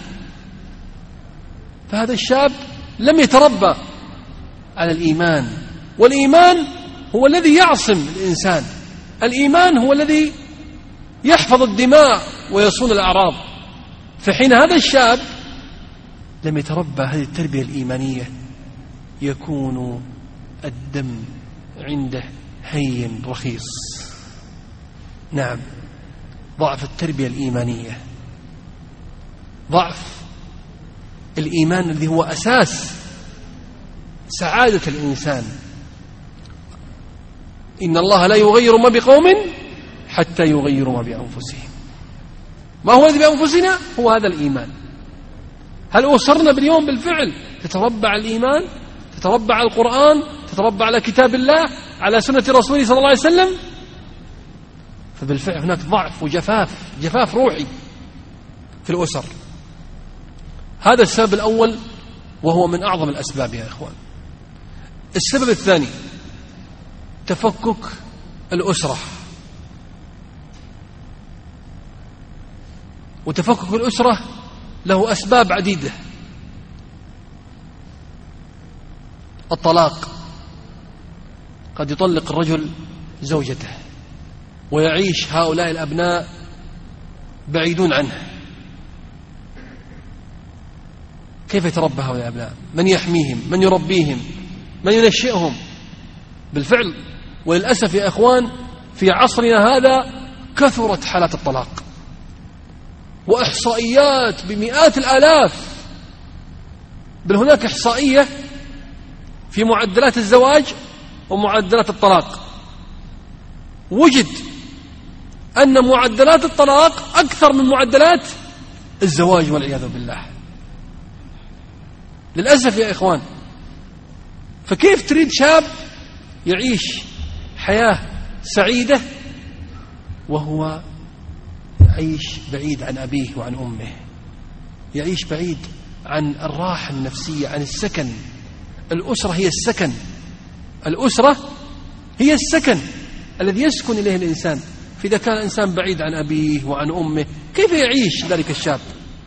فهذا الشاب لم يتربى على الإيمان، والإيمان هو الذي يعصم الإنسان، الإيمان هو الذي يحفظ الدماء ويصون الأعراض. فحين هذا الشاب لم يتربى هذه التربية الإيمانية يكون الدم عنده هين رخيص. نعم، ضعف التربية الإيمانية، ضعف الإيمان الذي هو أساس سعادة الإنسان. إن الله لا يغير ما بقوم حتى يغيروا ما بأنفسهم. ما هو الذي بأنفسنا؟ هو هذا الإيمان. هل أصرنا باليوم بالفعل تتربى على الإيمان، تتربى على القرآن، تتربى على كتاب الله، على سنة رسوله صلى الله عليه وسلم؟ فبالفعل هناك ضعف وجفاف روحي في الأسر. هذا السبب الأول، وهو من أعظم الأسباب يا إخوان. السبب الثاني تفكك الأسرة. وتفكك الأسرة له أسباب عديدة. الطلاق، قد يطلق الرجل زوجته ويعيش هؤلاء الأبناء بعيدون عنه. كيف يتربى هؤلاء الأبناء؟ من يحميهم؟ من يربيهم؟ من ينشئهم؟ بالفعل وللأسف يا إخوان في عصرنا هذا كثرت حالات الطلاق، وإحصائيات بمئات الآلاف. بل هناك إحصائية في معدلات الزواج ومعدلات الطلاق، وجد أن معدلات الطلاق أكثر من معدلات الزواج والعياذ بالله، للأسف يا إخوان. فكيف تريد شاب يعيش حياة سعيدة وهو يعيش بعيد عن أبيه وعن أمه، يعيش بعيد عن الراحة النفسية، عن السكن؟ الأسرة هي السكن، الأسرة هي السكن الذي يسكن إليه الإنسان. فإذا كان الإنسان بعيد عن أبيه وعن أمه كيف يعيش ذلك الشاب؟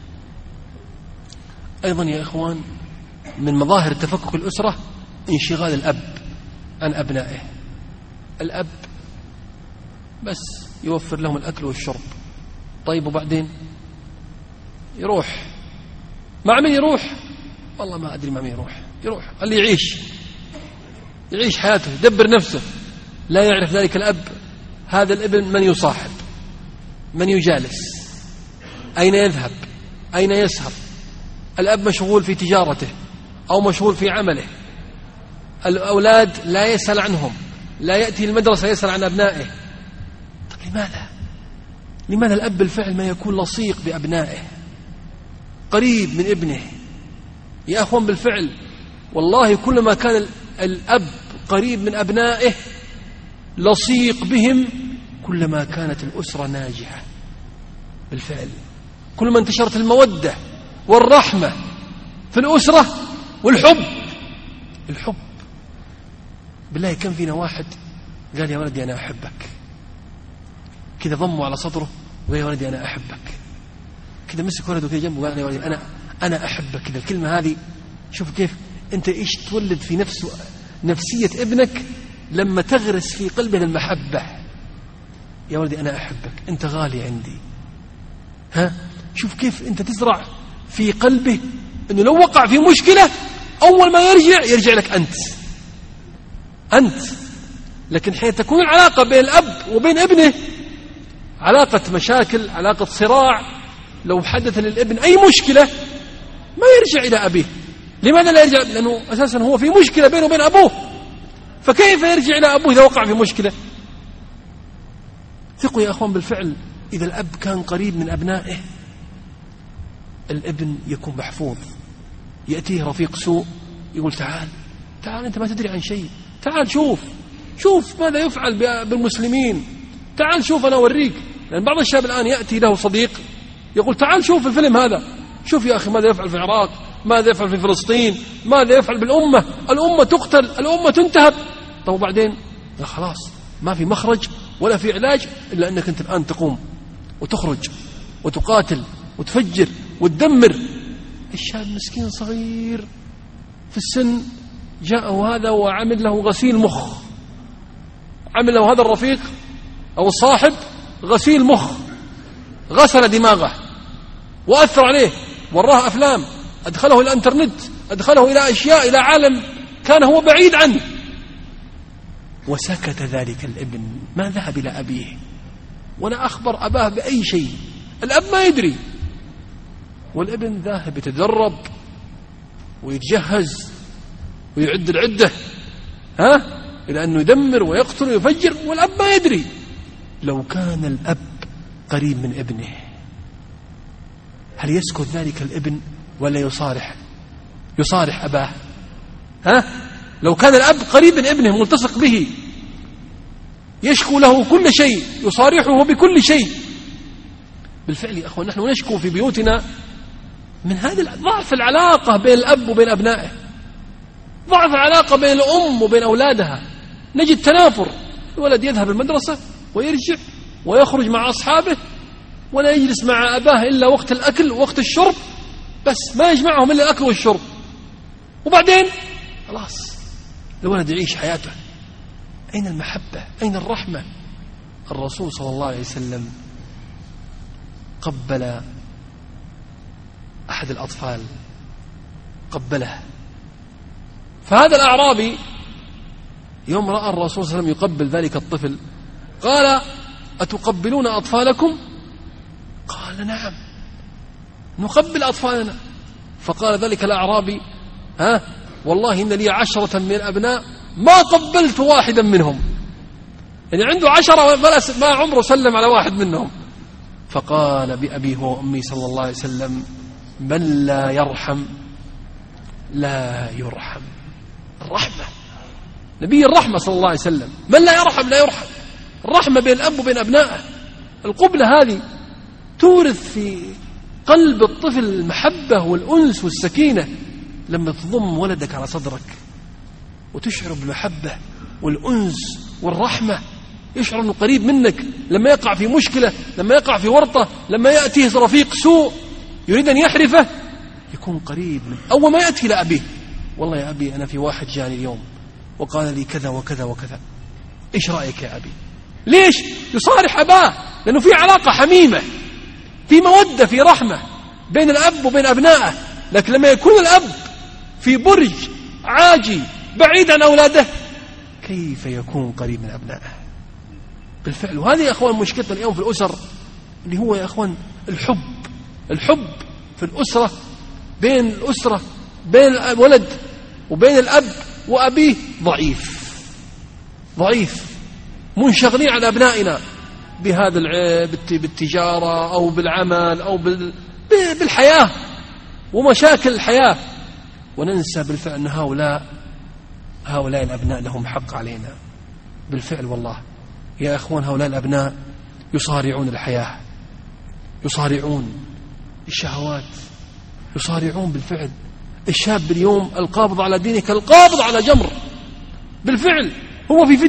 أيضا يا إخوان من مظاهر تفكك الأسرة انشغال الأب عن أبنائه. الأب بس يوفر لهم الأكل والشرب، طيب وبعدين يروح مع من يروح؟ والله ما أدري مع من يروح اللي يعيش حياته، يدبر نفسه. لا يعرف ذلك الأب هذا الابن من يصاحب، من يجالس، أين يذهب، أين يسهر. الأب مشغول في تجارته أو مشغول في عمله. الأولاد لا يسأل عنهم، لا يأتي المدرسة يسأل عن أبنائه. طيب لماذا الأب بالفعل ما يكون لصيق بأبنائه، قريب من ابنه؟ يا أخوان بالفعل والله كلما كان الأب قريب من أبنائه لصيق بهم كلما كانت الأسرة ناجحة. بالفعل كلما انتشرت المودة والرحمة في الأسرة والحب. بالله كم فينا واحد قال يا ولدي أنا أحبك، كذا ضمه على صدره وقال يا ولدي أنا أحبك، كذا مسك ولده كذا جنبه وقال يا ولدي أنا أحبك. كذا الكلمة هذه شوف كيف أنت إيش تولد في نفسية ابنك لما تغرس في قلبه المحبة. يا ولدي أنا أحبك، أنت غالي عندي. شوف كيف أنت تزرع في قلبه أنه لو وقع في مشكلة أول ما يرجع لك أنت. لكن حين تكون العلاقة بين الأب وبين ابنه علاقة مشاكل، علاقة صراع، لو حدث للابن أي مشكلة ما يرجع إلى أبيه. لماذا لا يرجع؟ لأنه أساسا هو في مشكلة بينه وبين أبوه، فكيف يرجع إلى أبوه إذا وقع في مشكلة؟ ثقوا يا أخوان بالفعل إذا الأب كان قريب من أبنائه الابن يكون محفوظ. يأتيه رفيق سوء يقول تعال أنت ما تدري عن شيء، تعال شوف ماذا يفعل بالمسلمين، تعال شوف أنا أوريك. لأن بعض الشباب الآن يأتي له صديق يقول تعال شوف الفيلم هذا، شوف يا أخي ماذا يفعل في العراق، ماذا يفعل في فلسطين، ماذا يفعل بالأمة، الأمة تقتل، الأمة تنتهب. طب وبعدين خلاص ما في مخرج ولا في علاج إلا أنك أنت الآن تقوم وتخرج وتقاتل وتفجر وتدمر. الشاب مسكين صغير في السن جاءه هذا وعمل له غسيل مخ، عمل له هذا الرفيق أو الصاحب غسيل مخ، غسل دماغه وأثر عليه، وراه أفلام، أدخله إلى الإنترنت، أدخله إلى أشياء، إلى عالم كان هو بعيد عنه. وسكت ذلك الابن، ما ذهب إلى أبيه ولا أخبر أباه بأي شيء. الأب ما يدري، والابن ذاهب يتدرب ويتجهز ويعد العدة إلى أنه يدمر ويقتل ويفجر، والأب ما يدري. لو كان الأب قريب من ابنه هل يسكت ذلك الابن ولا يصارح أباه؟ لو كان الأب قريب من ابنه ملتصق به يشكو له كل شيء، يصارحه بكل شيء. بالفعل يا أخوان نحن نشكو في بيوتنا من هذا ضعف العلاقة بين الأب وبين أبنائه، ضعف العلاقة بين الأم وبين أولادها. نجد تنافر، الولد يذهب المدرسة ويرجع ويخرج مع أصحابه ولا يجلس مع أباه إلا وقت الأكل ووقت الشرب، بس ما يجمعهم إلا الأكل والشرب، وبعدين خلاص الولد يعيش حياته. أين المحبة؟ أين الرحمة؟ الرسول صلى الله عليه وسلم قبل أحد الأطفال، قبله، فهذا الأعرابي يوم رأى الرسول صلى الله عليه وسلم يقبل ذلك الطفل قال: أتقبلون أطفالكم؟ قال: نعم نقبل أطفالنا. فقال ذلك الأعرابي: والله إن لي 10 من الأبناء ما قبلت واحدا منهم، يعني عنده 10 ما عمره سلم على واحد منهم. فقال بأبي هو أمي صلى الله عليه وسلم: من لا يرحم لا يرحم. الرحمة، نبي الرحمة صلى الله عليه وسلم، من لا يرحم لا يرحم. الرحمة بين الأب وبين أبنائه. القبلة هذه تورث في قلب الطفل المحبة والأنس والسكينة. لما تضم ولدك على صدرك وتشعر بالمحبة والأنس والرحمة، يشعر أنه قريب منك. لما يقع في مشكلة، لما يقع في ورطة، لما يأتيه رفيق سوء يريد أن يحرفه، يكون قريب منه. أول ما يأتي لأبيه: والله يا أبي أنا في واحد جاني اليوم وقال لي كذا وكذا وكذا، إيش رأيك يا أبي؟ ليش؟ يصارح أباه، لأنه في علاقة حميمة، في مودة، في رحمة بين الأب وبين أبنائه. لكن لما يكون الأب في برج عاجي بعيد عن أولاده، كيف يكون قريب من أبنائه؟ بالفعل. وهذه يا أخوان مشكلتنا اليوم في الأسر، اللي هو يا أخوان الحب في الأسرة، بين الأسرة، بين الولد وبين الأب وأبيه ضعيف. منشغلين عن أبنائنا بهذا بالتجارة أو بالعمل أو بالحياة ومشاكل الحياة، وننسى بالفعل أن هؤلاء الأبناء لهم حق علينا. بالفعل والله يا أخوان هؤلاء الأبناء يصارعون الحياة، يصارعون الشهوات، يصارعون بالفعل. الشاب اليوم القابض على دينه كالقابض على جمر. بالفعل هو في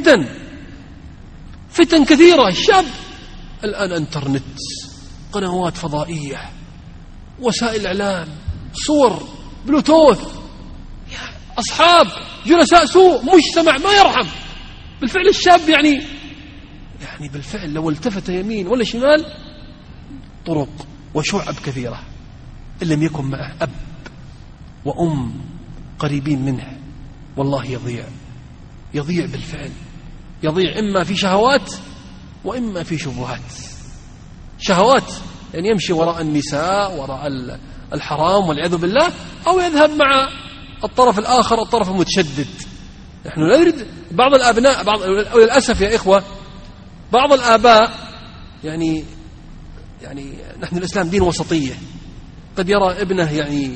فتن كثيرة. الشاب الآن انترنت، قنوات فضائية، وسائل إعلام، صور، بلوتوث، أصحاب، جلساء سوء، مجتمع ما يرحم. بالفعل الشاب يعني بالفعل لو التفت يمين ولا شمال طرق وشعب كثيرة. إن لم يكن معه أب وأم قريبين منه والله يضيع بالفعل. يضيع إما في شهوات وإما في شهوات يعني يمشي وراء النساء، وراء الحرام والعياذ بالله، أو يذهب مع الطرف الآخر، الطرف المتشدد. نحن لا نريد. بعض الأبناء، للأسف يا إخوة، بعض الآباء يعني نحن الإسلام دين وسطية، قد يرى ابنه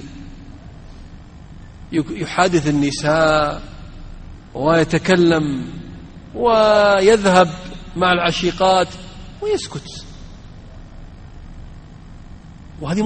يحادث النساء ويتكلم ويذهب مع العشيقات ويسكت، وهذه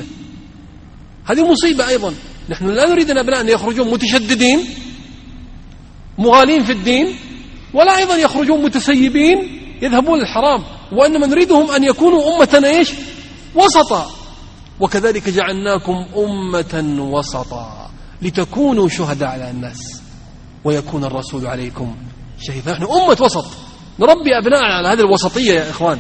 مصيبة أيضا. نحن لا نريد أن أبنائنا يخرجون متشددين مغالين في الدين، ولا أيضا يخرجون متسيبين يذهبون للحرام، وإنما نريدهم أن يكونوا أمة وسطا. وكذلك جعلناكم أمة وسطا لتكونوا شهداء على الناس ويكون الرسول عليكم شهيدا. نحن أمة وسط، نربي أبناءنا على هذه الوسطية يا إخوان.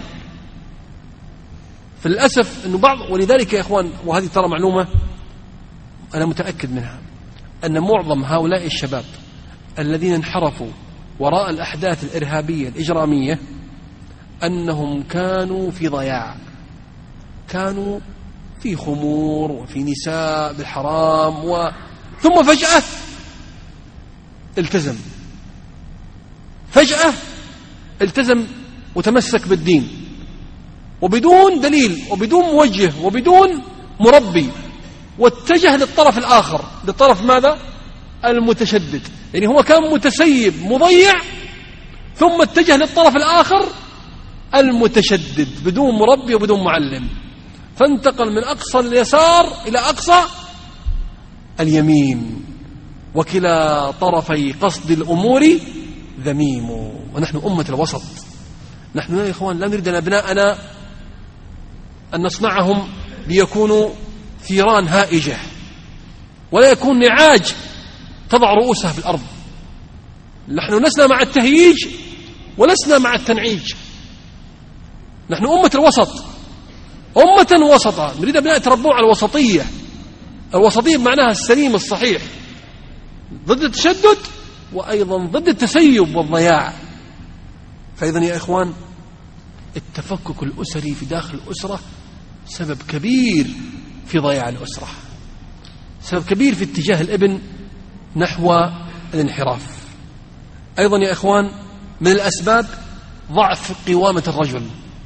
فللأسف أنه ولذلك يا إخوان، وهذه ترى معلومة أنا متأكد منها، أن معظم هؤلاء الشباب الذين انحرفوا وراء الأحداث الإرهابية الإجرامية أنهم كانوا في ضياع، كانوا في خمور وفي نساء بالحرام، ثم فجأة التزم، فجأة التزم وتمسك بالدين وبدون دليل وبدون موجه وبدون مربي، واتجه للطرف الآخر، للطرف ماذا؟ المتشدد. يعني هو كان متسيب مضيع ثم اتجه للطرف الآخر المتشدد بدون مربي وبدون معلم، فانتقل من أقصى اليسار إلى أقصى اليمين، وكلا طرفي قصد الأمور ذميم. ونحن أمة الوسط، نحن يا إخوان لا نريد أبناءنا أن نصنعهم ليكونوا ثيران هائجة، ولا يكون نعاج تضع رؤوسها في الأرض. نحن لسنا مع التهييج ولسنا مع التنعيج، نحن أمة الوسط، أمة وسطة، نريد أبناء يتربون على الوسطية. الوسطية بمعناها السليم الصحيح، ضد التشدد وأيضا ضد التسيب والضياع. فإذا يا إخوان التفكك الأسري في داخل الأسرة سبب كبير في ضياع الأسرة، سبب كبير في اتجاه الابن نحو الانحراف. أيضا يا إخوان من الأسباب ضعف قوامة الرجل.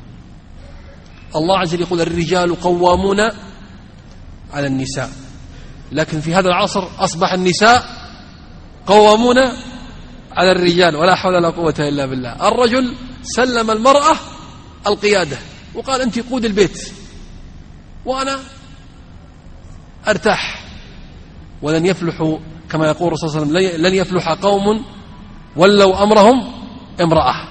الله عز وجل يقول الرجال قوامون على النساء، لكن في هذا العصر أصبح النساء قوامون على الرجال، ولا حول ولا قوة إلا بالله. الرجل سلم المرأة القيادة وقال أنت قود البيت وأنا أرتاح. ولن يفلحوا كما يقول الرسول صلى الله عليه وسلم لن يفلح قوم ولوا أمرهم امرأة،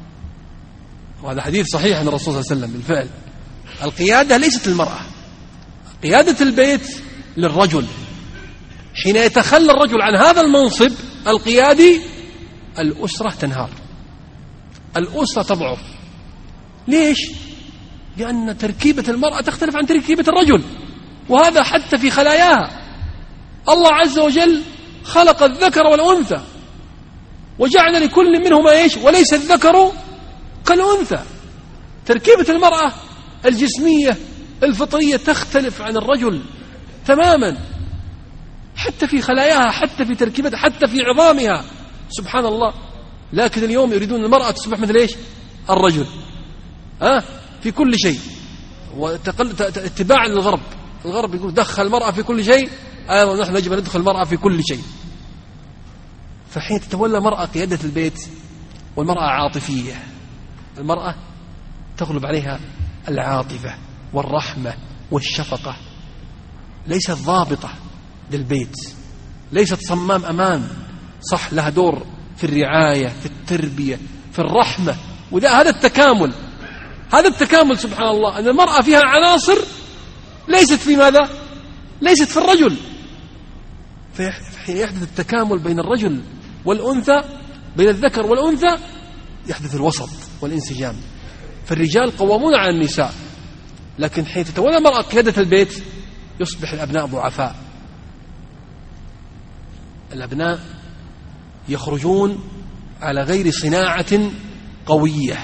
وهذا حديث صحيح عن الرسول صلى الله عليه وسلم. بالفعل القيادة ليست للمرأة، قيادة البيت للرجل. حين يتخلى الرجل عن هذا المنصب القيادي الأسرة تنهار، الأسرة تضعف. ليش؟ لأن تركيبة المرأة تختلف عن تركيبة الرجل، وهذا حتى في خلاياها. الله عز وجل خلق الذكر والأنثى وجعل لكل منهما ايش؟ وليس الذكر كالأنثى. تركيبة المرأة الجسمية الفطرية تختلف عن الرجل تماما، حتى في خلاياها، حتى في تركيبتها، حتى في عظامها، سبحان الله. لكن اليوم يريدون المرأة تصبح مثل ايش؟ الرجل في كل شيء، واتباعا للغرب. الغرب يقول دخل المرأة في كل شيء، أيضا نحن يجب أن ندخل المرأة في كل شيء. فحين تتولى المرأة قيادة البيت والمرأة عاطفية، المرأة تغلب عليها العاطفة والرحمة والشفقة، ليست ضابطة للبيت، ليست صمام أمان، صح لها دور في الرعاية، في التربية، في الرحمة. وده هذا التكامل، هذا التكامل سبحان الله، أن المرأة فيها عناصر ليست في ماذا؟ ليست في الرجل. فحين يحدث التكامل بين الرجل والأنثى، بين الذكر والأنثى، يحدث الوسط والانسجام. فالرجال قوامون على النساء، لكن حين تتولى المرأة قيادة البيت يصبح الأبناء ضعفاء، الأبناء يخرجون على غير صناعة قوية.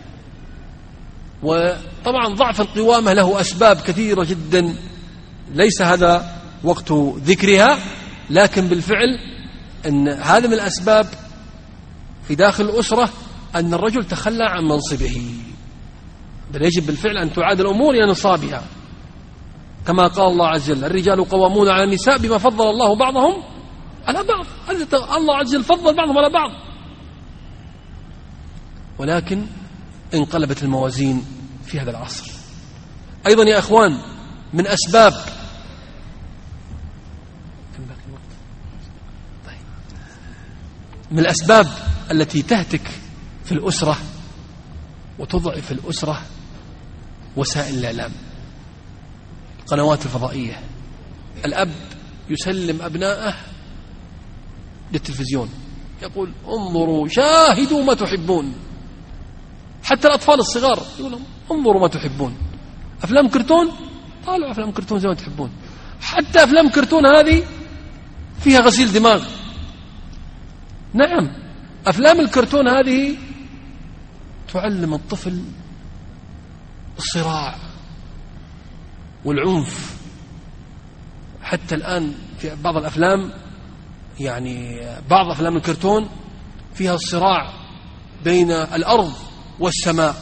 وطبعا ضعف القوامة له أسباب كثيرة جدا، ليس هذا وقت ذكرها، لكن بالفعل أن هذا من الأسباب في داخل الأسرة أن الرجل تخلى عن منصبه، بل يجب بالفعل أن تعاد الأمور إلى نصابها، كما قال الله عز وجل الرجال قوامون على النساء بما فضل الله بعضهم على بعض. الله عز وجل فضل بعضهم على بعض، ولكن انقلبت الموازين في هذا العصر. أيضا يا أخوان من أسباب من الأسباب التي تهتك في الأسرة وتضعف الأسرة وسائل الإعلام، القنوات الفضائية. الأب يسلم أبنائه للتلفزيون، يقول انظروا شاهدوا ما تحبون. حتى الأطفال الصغار يقول لهم انظروا ما تحبون. أفلام كرتون، طالعوا أفلام كرتون زي ما تحبون. حتى أفلام كرتون هذه فيها غسيل دماغ. نعم، أفلام الكرتون هذه تعلم الطفل الصراع والعنف. حتى الآن في بعض الأفلام يعني بعض أفلام الكرتون فيها الصراع بين الأرض والسماء،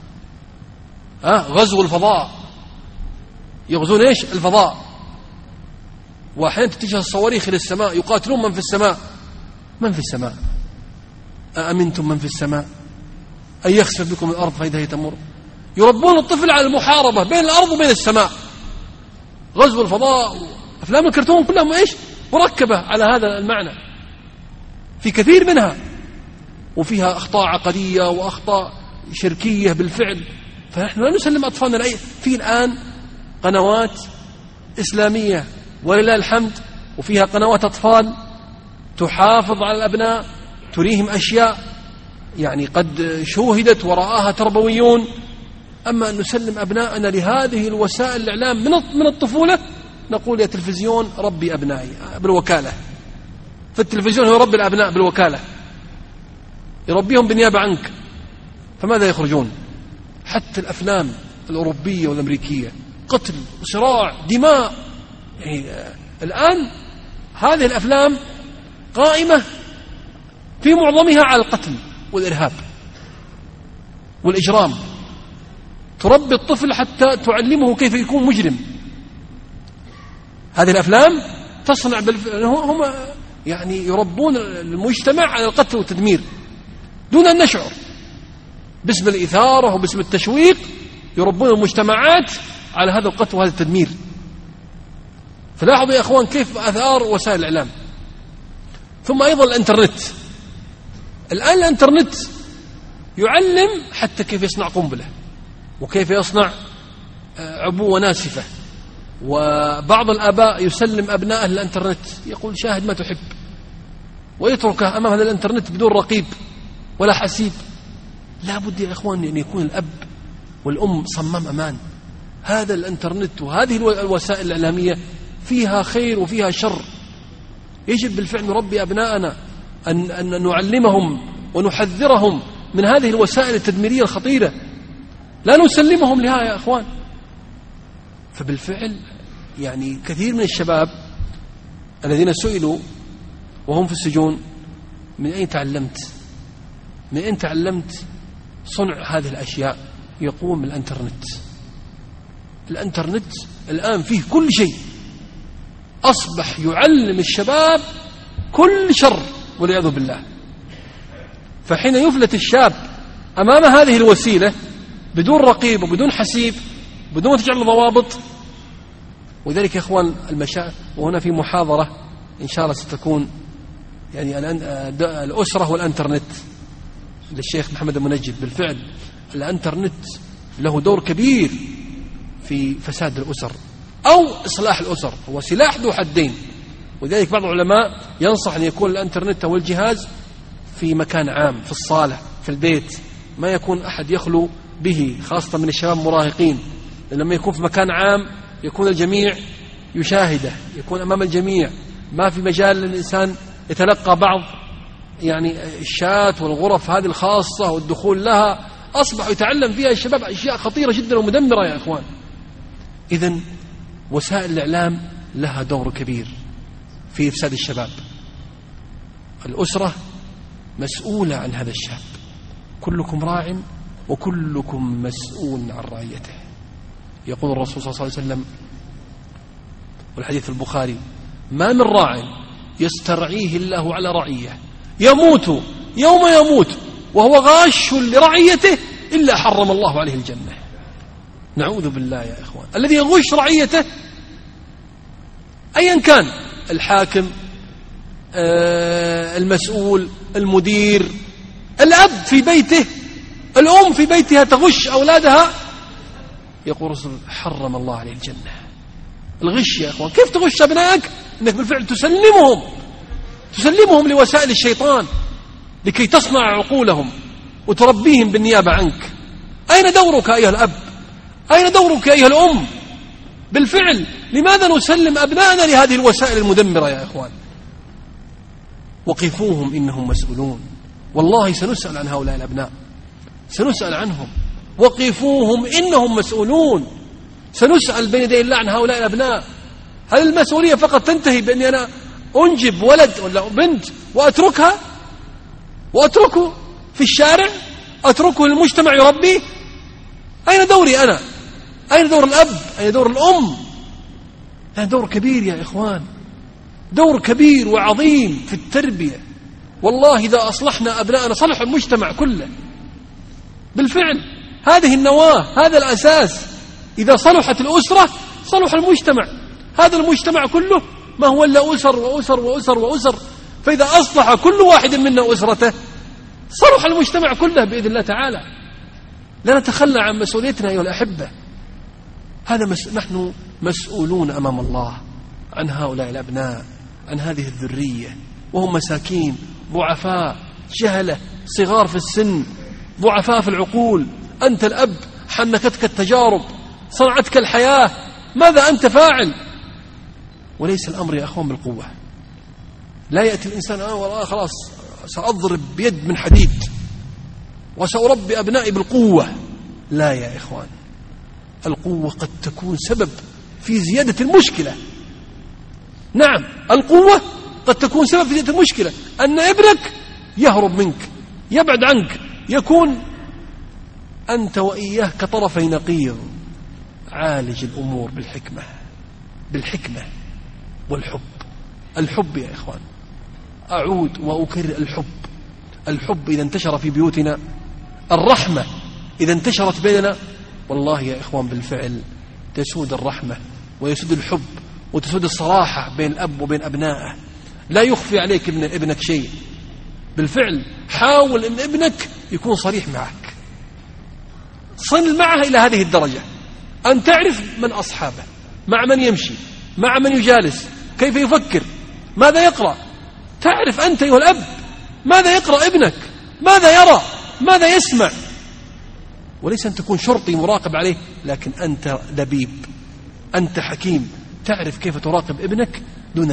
غزو الفضاء، يغزون إيش؟ الفضاء. وأحيانا تتجه الصواريخ إلى السماء، يقاتلون من في السماء. من في السماء؟ أأمنتم من في السماء أن يخسف بكم الأرض فإذا هي تمر. يربون الطفل على المحاربة بين الأرض وبين السماء، غزو الفضاء. أفلام الكرتون كلهم إيش؟ مركبة على هذا المعنى في كثير منها، وفيها أخطاء عقدية وأخطاء شركية بالفعل. فنحن لا نسلم أطفالنا لأي. في الآن قنوات إسلامية ولله الحمد، وفيها قنوات أطفال تحافظ على الأبناء، تريهم أشياء يعني قد شوهدت وراءها تربويون. أما أن نسلم أبناءنا لهذه الوسائل الإعلام من الطفولة، نقول يا تلفزيون ربي أبنائي بالوكالة. فالتلفزيون هو يربي الأبناء بالوكالة، يربيهم بالنيابة عنك. فماذا يخرجون؟ حتى الأفلام الأوروبية والأمريكية قتل وصراع دماء. يعني الآن هذه الأفلام قائمة في معظمها على القتل والإرهاب والإجرام. تربي الطفل حتى تعلمه كيف يكون مجرم. هذه الأفلام تصنع هم يعني يربون المجتمع على القتل والتدمير دون أن نشعر، باسم الإثارة وباسم التشويق يربون المجتمعات على هذا القتل وهذا التدمير. فلاحظوا يا أخوان كيف أثار وسائل الإعلام. ثم أيضا الإنترنت. الآن الإنترنت يعلم حتى كيف يصنع قنبلة، وكيف يصنع عبوة ناسفة. وبعض الآباء يسلم أبنائه للإنترنت، يقول شاهد ما تحب، ويتركه أمام هذا الإنترنت بدون رقيب ولا حسيب. لا بد يا إخوان أن يكون الأب والأم صمام أمان. هذا الإنترنت وهذه الوسائل الإعلامية فيها خير وفيها شر. يجب بالفعل نربي أبناءنا أن نعلمهم ونحذرهم من هذه الوسائل التدميرية الخطيرة، لا نسلمهم لها يا أخوان. فبالفعل يعني كثير من الشباب الذين سئلوا وهم في السجون من أين تعلمت؟ من أين تعلمت صنع هذه الأشياء؟ يقوم بالإنترنت. الإنترنت الآن فيه كل شيء، أصبح يعلم الشباب كل شر والعياذ بالله. فحين يفلت الشاب أمام هذه الوسيلة بدون رقيب وبدون حسيب بدون تجعل ضوابط. وذلك يا إخوان المشايخ، وهنا في محاضرة إن شاء الله ستكون يعني الأسرة والإنترنت للشيخ محمد المنجد. بالفعل الإنترنت له دور كبير في فساد الأسر أو إصلاح الأسر، هو سلاح ذو حدين. وذلك بعض العلماء ينصح أن يكون الإنترنت أو الجهاز في مكان عام، في الصالة، في البيت، ما يكون أحد يخلو به، خاصة من الشباب المراهقين. لما يكون في مكان عام يكون الجميع يشاهده، يكون أمام الجميع، ما في مجال للإنسان يتلقى بعض يعني الشات والغرف هذه الخاصة والدخول لها. أصبح يتعلم فيها الشباب أشياء خطيرة جدا ومدمرة يا إخوان. إذن وسائل الإعلام لها دور كبير في إفساد الشباب. الأسرة مسؤولة عن هذا الشاب. كلكم راع وكلكم مسؤول عن رعيته. يقول الرسول صلى الله عليه وسلم والحديث في البخاري: ما من راع يسترعيه الله على رعية يموت يوم يموت وهو غاش لرعيته إلا حرم الله عليه الجنة. نعوذ بالله يا إخوان. الذي يغش رعيته أيا كان، الحاكم، المسؤول، المدير، الأب في بيته، الأم في بيتها تغش أولادها، يقول الرسول حرم الله عليه الجنة. الغش يا إخوان. كيف تغش أبنائك؟ إنك بالفعل تسلمهم لوسائل الشيطان لكي تصنع عقولهم وتربيهم بالنيابة عنك. أين دورك أيها الأب؟ أين دورك أيها الأم؟ بالفعل لماذا نسلم أبنائنا لهذه الوسائل المدمرة يا إخوان؟ وقفوهم إنهم مسؤولون. والله سنسأل عن هؤلاء الأبناء، سنسأل عنهم. وقفوهم إنهم مسؤولون. سنسأل بين يدي الله عن هؤلاء الأبناء. هل المسؤولية فقط تنتهي بأني أنا أنجب ولد ولا بنت وأتركه في الشارع، أتركه للمجتمع يربيه؟ أين دوري أنا؟ أين دور الأب؟ أين دور الأم؟ هذا دور كبير يا إخوان، دور كبير وعظيم في التربية. والله إذا أصلحنا أبناءنا صلح المجتمع كله بالفعل. هذه النواة، هذا الأساس. إذا صلحت الأسرة صلح المجتمع. هذا المجتمع كله ما هو إلا أسر وأسر وأسر وأسر. فإذا أصلح كل واحد منا أسرته صلح المجتمع كله بإذن الله تعالى. لا نتخلى عن مسؤوليتنا أيها الأحبة. نحن مسؤولون أمام الله عن هؤلاء الأبناء، عن هذه الذرية، وهم مساكين ضعفاء جهلة صغار في السن ضعفاء في العقول. أنت الأب، حنكتك التجارب، صنعتك الحياة، ماذا أنت فاعل؟ وليس الأمر يا أخوان بالقوة. لا يأتي الإنسان والله خلاص سأضرب بيد من حديد وسأربي أبنائي بالقوة. لا يا إخوان، القوة قد تكون سبب في زيادة المشكلة. نعم، القوة قد تكون سبب في زيادة المشكلة، أن ابنك يهرب منك، يبعد عنك، يكون أنت وإياه كطرفي نقيض. عالج الأمور بالحكمة والحب. الحب يا إخوان، أعود وأكرر، الحب إذا انتشر في بيوتنا، الرحمة إذا انتشرت بيننا، والله يا إخوان بالفعل تسود الرحمة ويسود الحب وتسود الصراحة بين الأب وبين أبنائه. لا يخفي عليك ابنك شيء. بالفعل حاول أن ابنك يكون صريح معك، صل معه إلى هذه الدرجة، أن تعرف من أصحابه، مع من يمشي، مع من يجالس، كيف يفكر، ماذا يقرأ. تعرف أنت أيها الأب ماذا يقرأ ابنك، ماذا يرى، ماذا يسمع. وليس أن تكون شرطي مراقب عليه، لكن أنت لبيب، أنت حكيم، تعرف كيف تراقب ابنك دون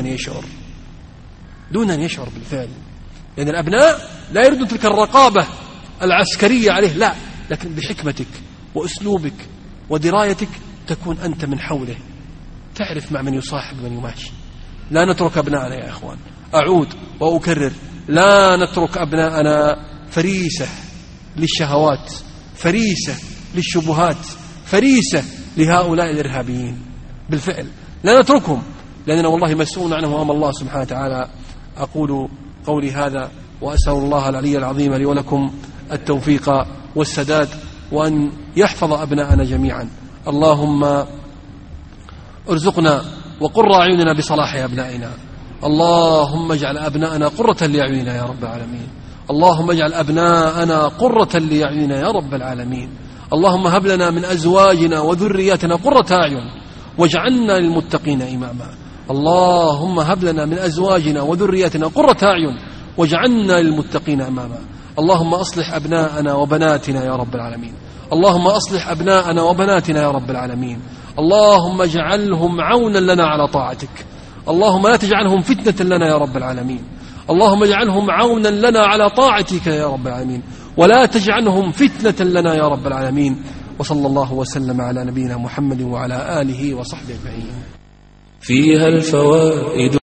أن يشعر بالفعل. لأن الأبناء لا يردون تلك الرقابة العسكرية عليه، لا، لكن بحكمتك وأسلوبك ودرايتك تكون أنت من حوله، تعرف مع من يصاحب من يماشي. لا نترك أبناءنا يا إخوان، أعود وأكرر، لا نترك أبناءنا فريسة للشهوات، فريسة للشبهات، فريسة لهؤلاء الإرهابيين. بالفعل لا نتركهم، لأننا والله مسؤول عنهم أمام الله سبحانه وتعالى. أقول قولي هذا وأسأل الله العلي العظيم لي ولكم التوفيق والسداد، وأن يحفظ أبناءنا جميعا. اللهم ارزقنا وقر أعيننا بصلاح أبنائنا. اللهم اجعل أبناءنا قرة لأعيننا يا رب العالمين. اللهم اجعل أبناءنا قرة لأعيننا يا رب العالمين. اللهم هب لنا من أزواجنا وذرياتنا قرة أعين واجعلنا للمتقين إماما. اللهم هب لنا من أزواجنا وذرياتنا قرة أعين واجعلنا للمتقين إماما. اللهم أصلح أبناءنا وبناتنا يا رب العالمين. اللهم أصلح أبناءنا وبناتنا يا رب العالمين. اللهم اجعلهم عونا لنا على طاعتك. اللهم لا تجعلهم فتنة لنا يا رب العالمين. اللهم اجعلهم عونا لنا على طاعتك يا رب العالمين، ولا تجعلهم فتنة لنا يا رب العالمين. وصلى الله وسلم على نبينا محمد وعلى آله وصحبه أجمعين. فيها الفوائد.